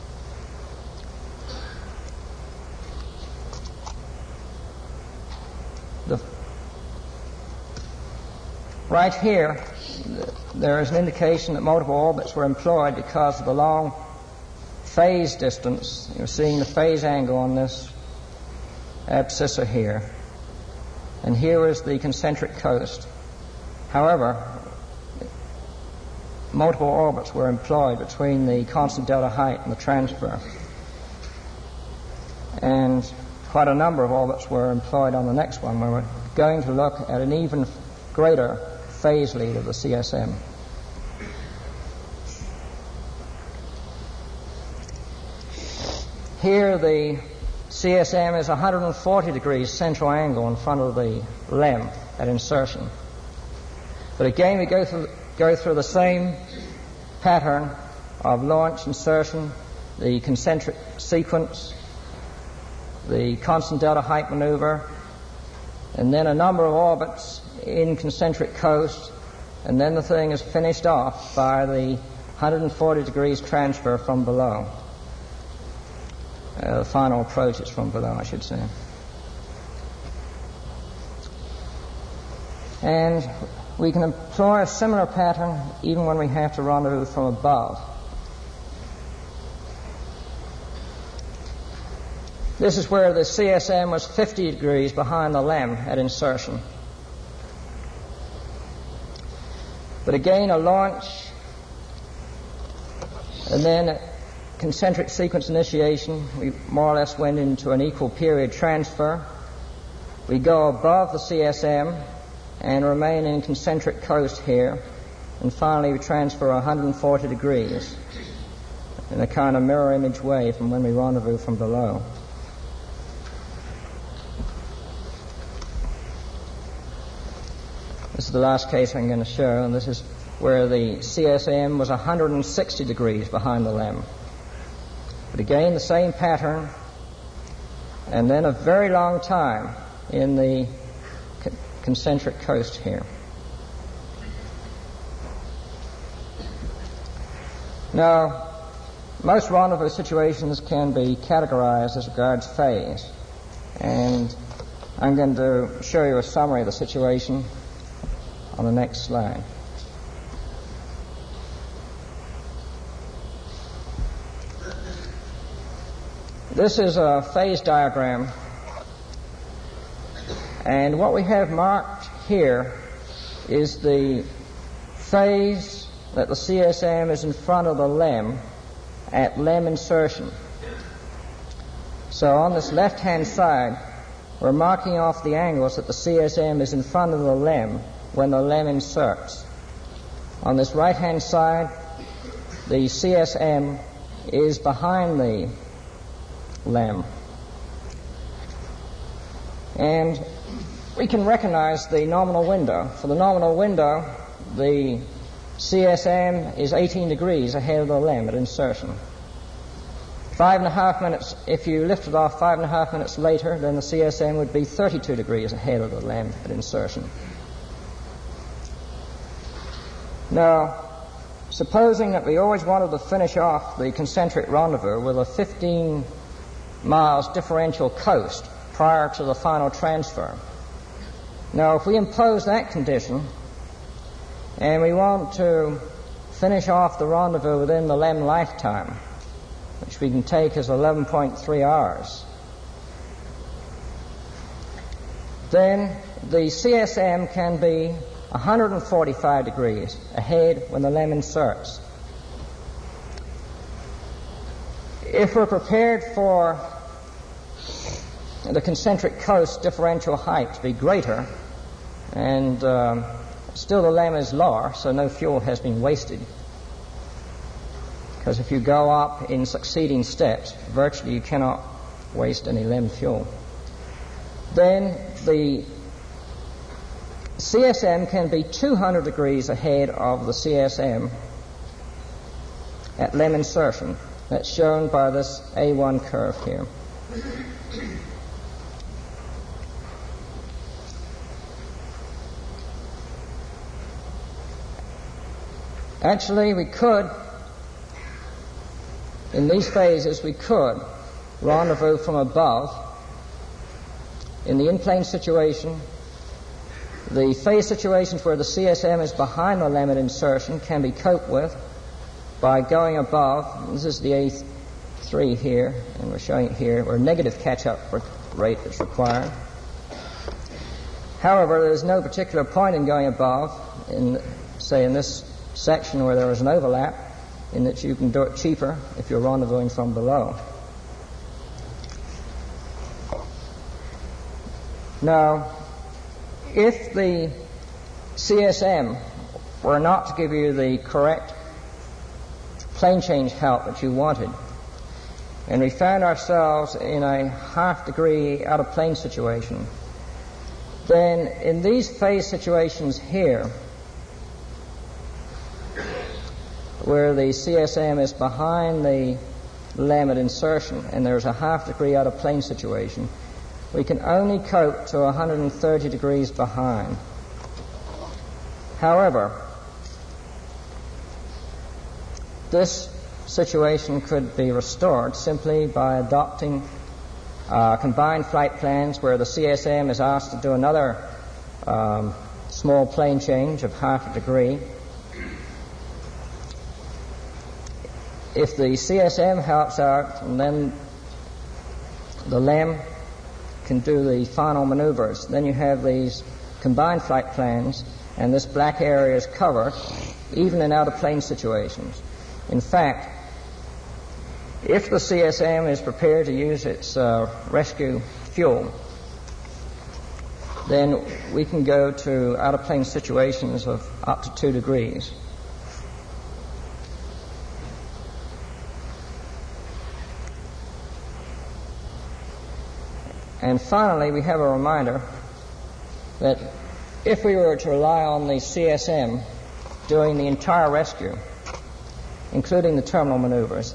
The, right here, there is an indication that multiple orbits were employed because of the long phase distance. You're seeing the phase angle on this abscissa here. And here is the concentric coast. However, multiple orbits were employed between the constant delta height and the transfer. and quite a number of orbits were employed on the next one, where we're going to look at an even greater phase lead of the C S M. Here the C S M is one hundred forty degrees central angle in front of the L E M at insertion. But again, we go through, go through the same pattern of launch, insertion, the concentric sequence, the constant delta height maneuver, and then a number of orbits in concentric coast, and then the thing is finished off by the one hundred forty degrees transfer from below. Uh, the final approach is from below, I should say. And we can employ a similar pattern even when we have to rendezvous from above. This is where the C S M was fifty degrees behind the L E M at insertion. But again, a launch, and then a concentric sequence initiation. We more or less went into an equal period transfer. We go above the C S M and remain in concentric coast here, and finally we transfer one hundred forty degrees in a kind of mirror image way from when we rendezvous from below. This is the last case I'm going to show, and this is where the C S M was one hundred sixty degrees behind the L E M. But again, the same pattern, and then a very long time in the co- concentric coast here. Now, most rendezvous situations can be categorized as regards phase, and I'm going to show you a summary of the situation on the next slide. This is a phase diagram, and what we have marked here is the phase that the C S M is in front of the L E M at L E M insertion. So on this left-hand side, we're marking off the angles that the C S M is in front of the L E M when the L E M inserts. On this right-hand side, the C S M is behind the L E M. And we can recognize the nominal window. For the nominal window, the C S M is eighteen degrees ahead of the L E M at insertion. Five and a half minutes, if you lift it off five and a half minutes later, then the C S M would be thirty-two degrees ahead of the L E M at insertion. Now, supposing that we always wanted to finish off the concentric rendezvous with a fifteen miles differential coast prior to the final transfer. Now, if we impose that condition and we want to finish off the rendezvous within the L E M lifetime, which we can take as eleven point three hours, then the C S M can be one hundred forty-five degrees ahead when the L E M inserts. If we're prepared for the concentric coast differential height to be greater, and um, still the L E M is lower, so no fuel has been wasted, because if you go up in succeeding steps, virtually you cannot waste any L E M fuel, then the C S M can be two hundred degrees ahead of the C S M at L E M insertion. That's shown by this A one curve here. Actually, we could, in these phases, we could rendezvous from above. In the in-plane situation, the phase situations where the C S M is behind the L E M at insertion can be coped with by going above. This is the A three here, and we're showing it here, where negative catch-up rate is required. However, there's no particular point in going above, in, say, in this section where there is an overlap, in that you can do it cheaper if you're rendezvousing from below. Now, if the C S M were not to give you the correct plane change help that you wanted, and we found ourselves in a half degree out of plane situation, then in these phase situations here, where the C S M is behind the LEM at insertion and there's a half degree out of plane situation, we can only cope to one hundred thirty degrees behind. However, this situation could be restored simply by adopting uh, combined flight plans where the C S M is asked to do another um, small plane change of half a degree. If the C S M helps out, and then the LEM can do the final maneuvers, then you have these combined flight plans, and this black area is covered even in out-of-plane situations. In fact, if the C S M is prepared to use its uh, rescue fuel, then we can go to out-of-plane situations of up to two degrees. And finally, we have a reminder that if we were to rely on the C S M doing the entire rescue, including the terminal maneuvers,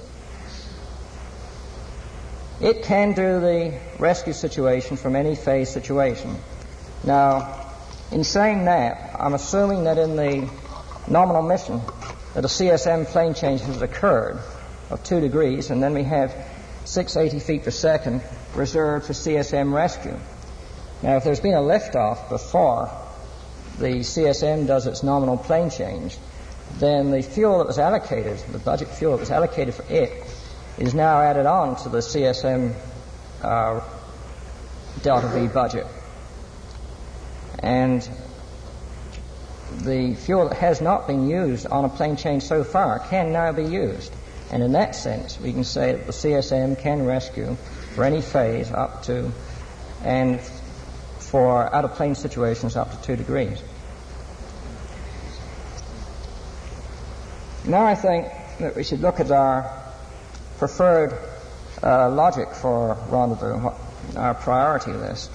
it can do the rescue situation from any phase situation. Now, in saying that, I'm assuming that in the nominal mission that a C S M plane change has occurred of two degrees, and then we have six hundred eighty feet per second reserved for C S M rescue. Now, if there's been a liftoff before the C S M does its nominal plane change, then the fuel that was allocated, the budget fuel that was allocated for it, is now added on to the C S M uh, delta V budget. And the fuel that has not been used on a plane change so far can now be used. And in that sense, we can say that the C S M can rescue for any phase up to, and for out-of-plane situations up to two degrees. Now I think that we should look at our preferred uh, logic for rendezvous, what, our priority list.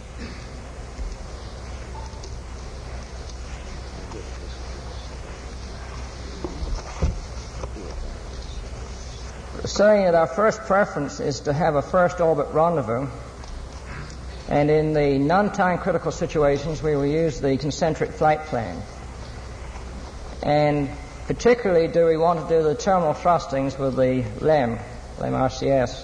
Saying that our first preference is to have a first orbit rendezvous, and in the non-time critical situations we will use the concentric flight plan. And particularly do we want to do the terminal thrustings with the LEM, LEM R C S.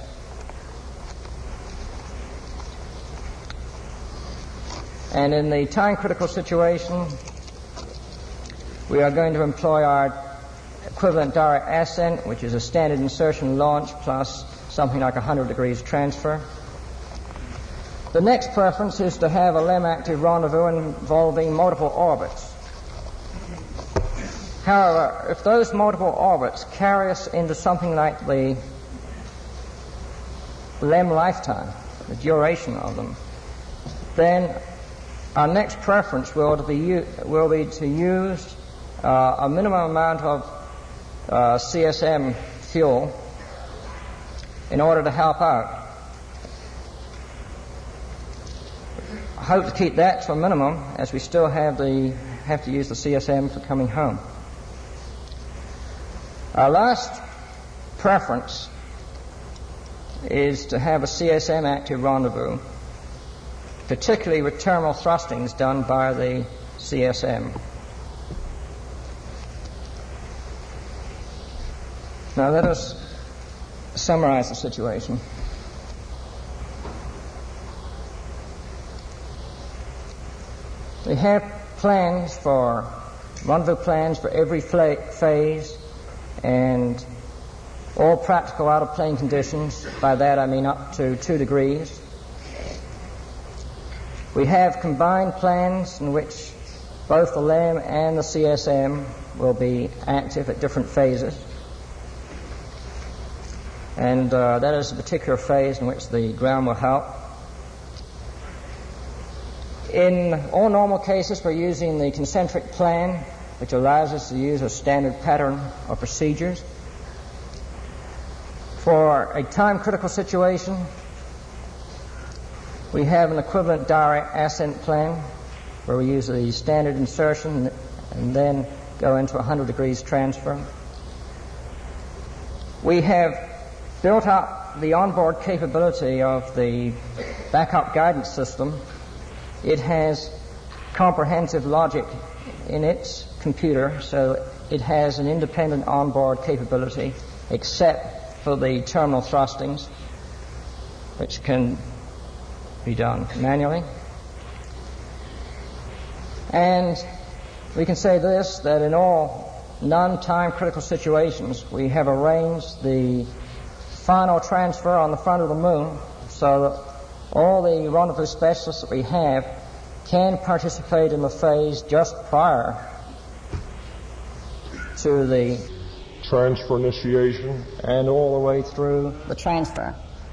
And in the time critical situation, we are going to employ our equivalent direct ascent, which is a standard insertion launch plus something like one hundred degrees transfer. The next preference is to have a LEM active rendezvous involving multiple orbits. However, if those multiple orbits carry us into something like the LEM lifetime, the duration of them, then our next preference will, to be, will be to use uh, a minimum amount of uh, C S M fuel in order to help out. I hope to keep that to a minimum, as we still have the have to use the C S M for coming home. Our last preference is to have a C S M active rendezvous, particularly with terminal thrustings done by the C S M. Now let us summarize the situation. We have plans for, rendezvous plans for every phase and all practical out-of-plane conditions. By that I mean up to two degrees. We have combined plans in which both the LEM and the C S M will be active at different phases. And uh, that is a particular phase in which the ground will help. In all normal cases, we're using the concentric plan, which allows us to use a standard pattern of procedures. For a time-critical situation, we have an equivalent direct ascent plan where we use the standard insertion and then go into one hundred degrees transfer. We have built up the onboard capability of the backup guidance system. It has comprehensive logic in its computer, so it has an independent onboard capability except for the terminal thrustings, which can be done manually. And we can say this, that in all non-time critical situations, we have arranged the final transfer on the front of the moon so that all the rendezvous specialists that we have can participate in the phase just prior to the transfer initiation and all the way through the transfer.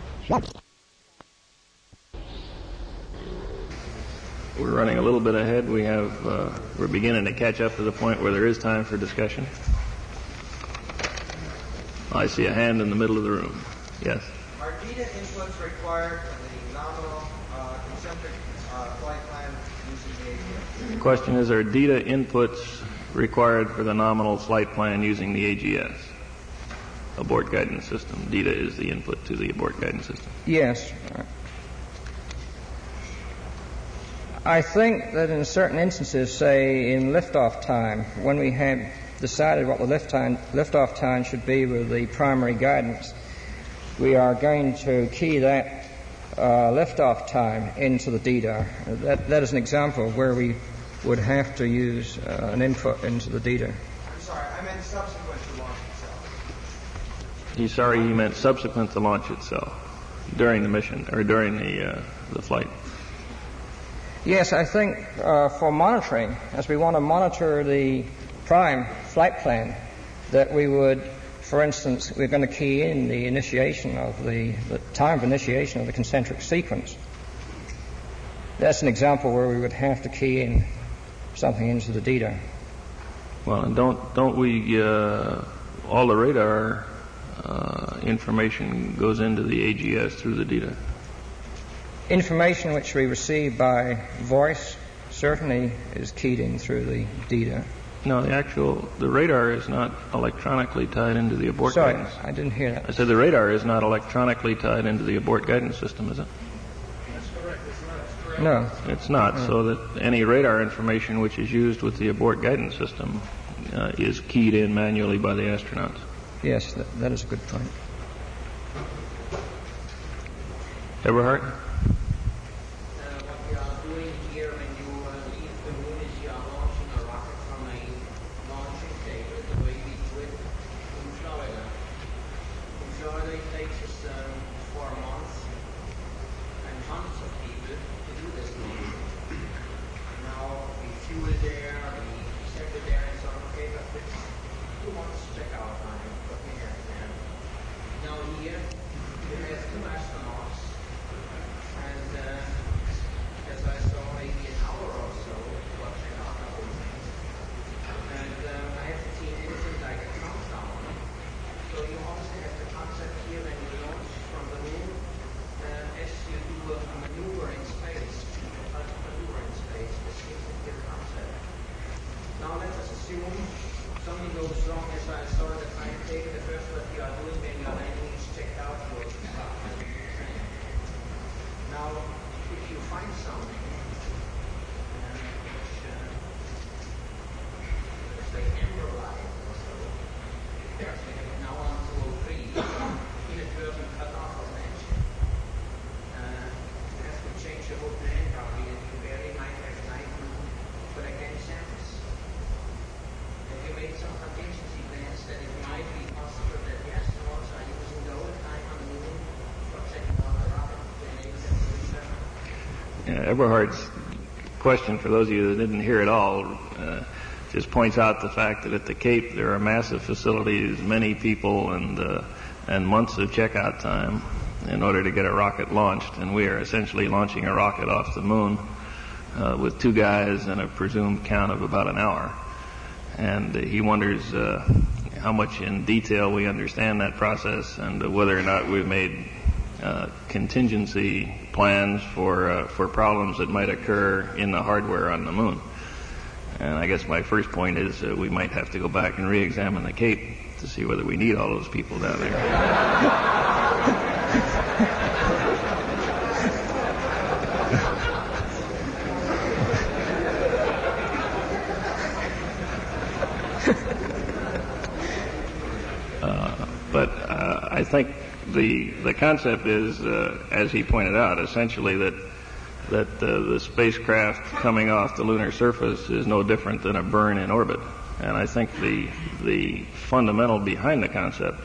We're running a little bit ahead. We have, uh, we're beginning to catch up to the point where there is time for discussion. I see a hand in the middle of the room. Yes? Are D I T A inputs required in the nominal uh, concentric uh, flight plan using the A G S? The question is, are D I T A inputs required for the nominal flight plan using the A G S, abort guidance system? D I T A is the input to the abort guidance system. Yes. I think that in certain instances, say in liftoff time, when we have decided what the lift time, liftoff time should be with the primary guidance, we are going to key that uh, liftoff time into the D I T A. That, that is an example of where we would have to use uh, an input into the D I T A. I'm sorry, I meant subsequent to launch itself. He's sorry, he meant subsequent to launch itself, during the mission, or during the, uh, the flight. Yes, I think uh, for monitoring, as we want to monitor the prime flight plan, that we would, for instance, we're going to key in the initiation of the, the time of initiation of the concentric sequence. That's an example where we would have to key in something into the D I T A. Well, and don't don't we, uh, all the radar uh, information goes into the A G S through the D I T A? Information which we receive by voice certainly is keyed in through the D I T A. No, the actual, the radar is not electronically tied into the abort Sorry, guidance. I didn't hear that. I said the radar is not electronically tied into the abort guidance system, is it? That's correct. It's not. No. It's not, No. so that any radar information which is used with the abort guidance system uh, is keyed in manually by the astronauts. Yes, that, that is a good point. Eberhard? What we are doing here when you uh, leave the moon is you are launching a rocket from a launching table, the way we do it in Florida. In Florida it takes us um, four months and hundreds of people to do this launch. Now we fuel there, we set it there and so on, okay, but it's two months checkout time, what we have there. Now here we have two astronauts. And uh, as I saw, maybe an hour or so watching out the whole thing. And um, I haven't seen anything like a countdown. So you also have the concept here when you launch from the moon, uh, as you do a maneuver in space, a maneuver in space. This is the concept. Now let us assume something goes wrong as I saw the timetable. The first what you are doing when you are landing is checked out your compartment. Now, if you find something, uh, which, uh, let's say, amber light or so, there's now on two oh three, inadvertent cut off of engine, uh, you have to change the whole plan probably, and you barely might have time to collect any samples. Have you made some contingency plans that it might be possible that the astronauts are using the whole time on the moon for checking out the rocket to enable them to return? Yeah, Eberhard's question, for those of you that didn't hear it all, uh, just points out the fact that at the Cape there are massive facilities, many people, and uh, and months of checkout time in order to get a rocket launched, and we are essentially launching a rocket off the moon uh, with two guys and a presumed count of about an hour. And uh, he wonders uh, how much in detail we understand that process and uh, whether or not we've made uh, contingency plans for uh, for problems that might occur in the hardware on the moon. And I guess my first point is uh, we might have to go back and re-examine the Cape to see whether we need all those people down there. uh, but uh, I think the the concept is, uh, as he pointed out, essentially that that uh, the spacecraft coming off the lunar surface is no different than a burn in orbit. And I think the the fundamental behind the concept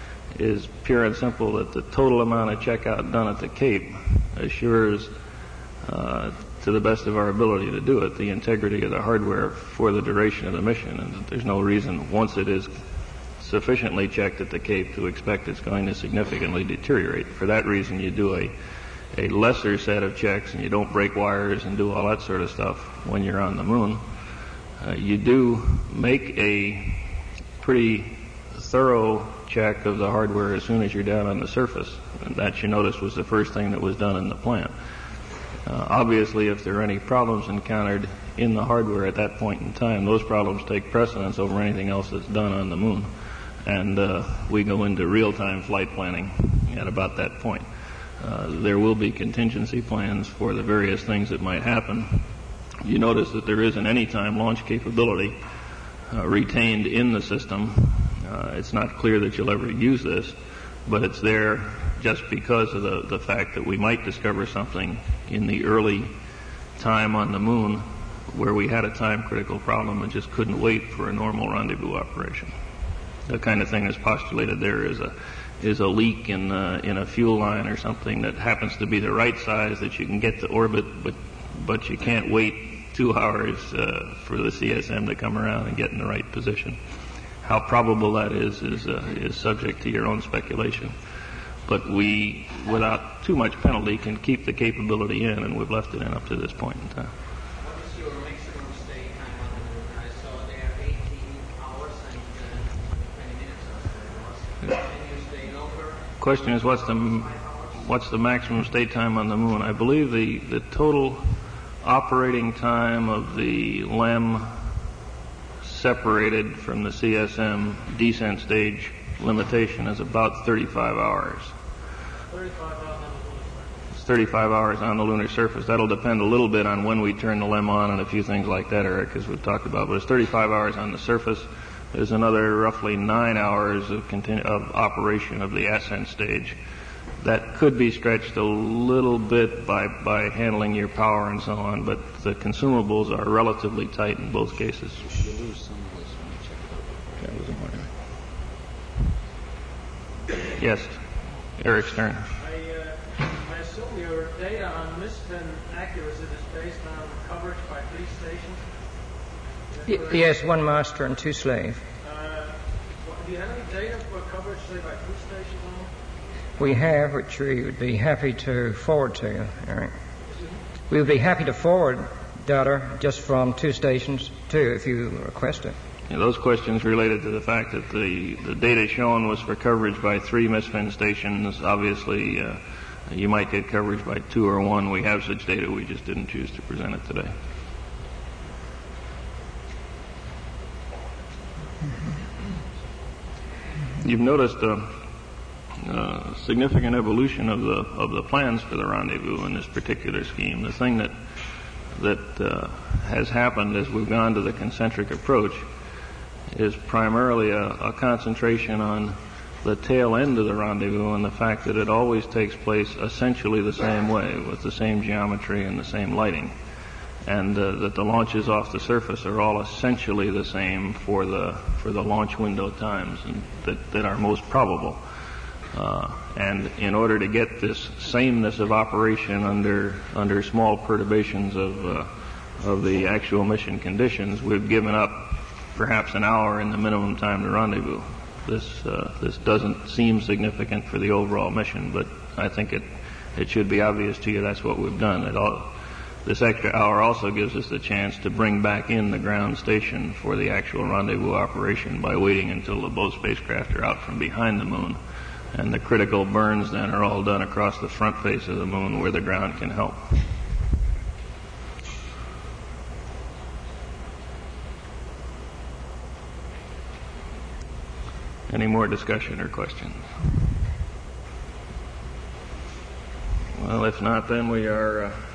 is pure and simple that the total amount of checkout done at the Cape assures, uh, to the best of our ability to do it, the integrity of the hardware for the duration of the mission. And there's no reason, once it is sufficiently checked at the Cape, to expect it's going to significantly deteriorate. For that reason, you do a a lesser set of checks, and you don't break wires and do all that sort of stuff when you're on the moon. Uh, you do make a pretty thorough check of the hardware as soon as you're down on the surface. And that, you notice, was the first thing that was done in the plant. Uh, obviously, if there are any problems encountered in the hardware at that point in time, those problems take precedence over anything else that's done on the moon. And uh, we go into real-time flight planning at about that point. Uh, there will be contingency plans for the various things that might happen. You notice that there isn't any time launch capability uh, retained in the system. Uh, it's not clear that you'll ever use this, but it's there just because of the, the fact that we might discover something in the early time on the moon where we had a time critical problem and just couldn't wait for a normal rendezvous operation. The kind of thing that's postulated there is a is a leak in uh, in a fuel line or something that happens to be the right size that you can get to orbit, but but you can't wait two hours uh, for the C S M to come around and get in the right position. How probable that is is uh, is subject to your own speculation. But we, without too much penalty, can keep the capability in, and we've left it in up to this point in time. What is your maximum stay time on the moon? I saw there eighteen hours and uh, twenty minutes or so it was. Can you stay longer? Question is, what's the what's the maximum stay time on the moon? I believe the, the total operating time of the L E M separated from the C S M descent stage limitation is about thirty-five hours. thirty-five hours on the lunar surface. It's thirty-five hours on the lunar surface. That'll depend a little bit on when we turn the L E M on and a few things like that, Eric, as we've talked about. But it's thirty-five hours on the surface. There's another roughly nine hours of, continu- of operation of the ascent stage. That could be stretched a little bit by, by handling your power and so on, but the consumables are relatively tight in both cases. You lose some of this when you check it out. That was important. Yes, Eric Stern. I, uh, I assume your data on misspin accuracy is based on coverage by three stations? Y- yes, one master and two slave. Uh, what, do you have any data for coverage, say, by two stations only? We have, which we would be happy to forward to you, Eric. We would be happy to forward data just from two stations, too, if you request it. Yeah, those questions related to the fact that the, the data shown was for coverage by three misspin stations. Obviously, uh, you might get coverage by two or one. We have such data. We just didn't choose to present it today. You've noticed a, a significant evolution of the of the plans for the rendezvous in this particular scheme. The thing that that uh, has happened as we've gone to the concentric approach is primarily a, a concentration on the tail end of the rendezvous and the fact that it always takes place essentially the same way, with the same geometry and the same lighting, and uh, that the launches off the surface are all essentially the same for the for the launch window times and that, that are most probable. Uh, and in order to get this sameness of operation under under small perturbations of uh, of the actual mission conditions, we've given up perhaps an hour in the minimum time to rendezvous. This uh, this doesn't seem significant for the overall mission, but I think it it should be obvious to you that's what we've done. It all, this extra hour also gives us the chance to bring back in the ground station for the actual rendezvous operation by waiting until the both spacecraft are out from behind the moon. And the critical burns then are all done across the front face of the moon where the ground can help. Any more discussion or questions? Well, if not, then we are uh,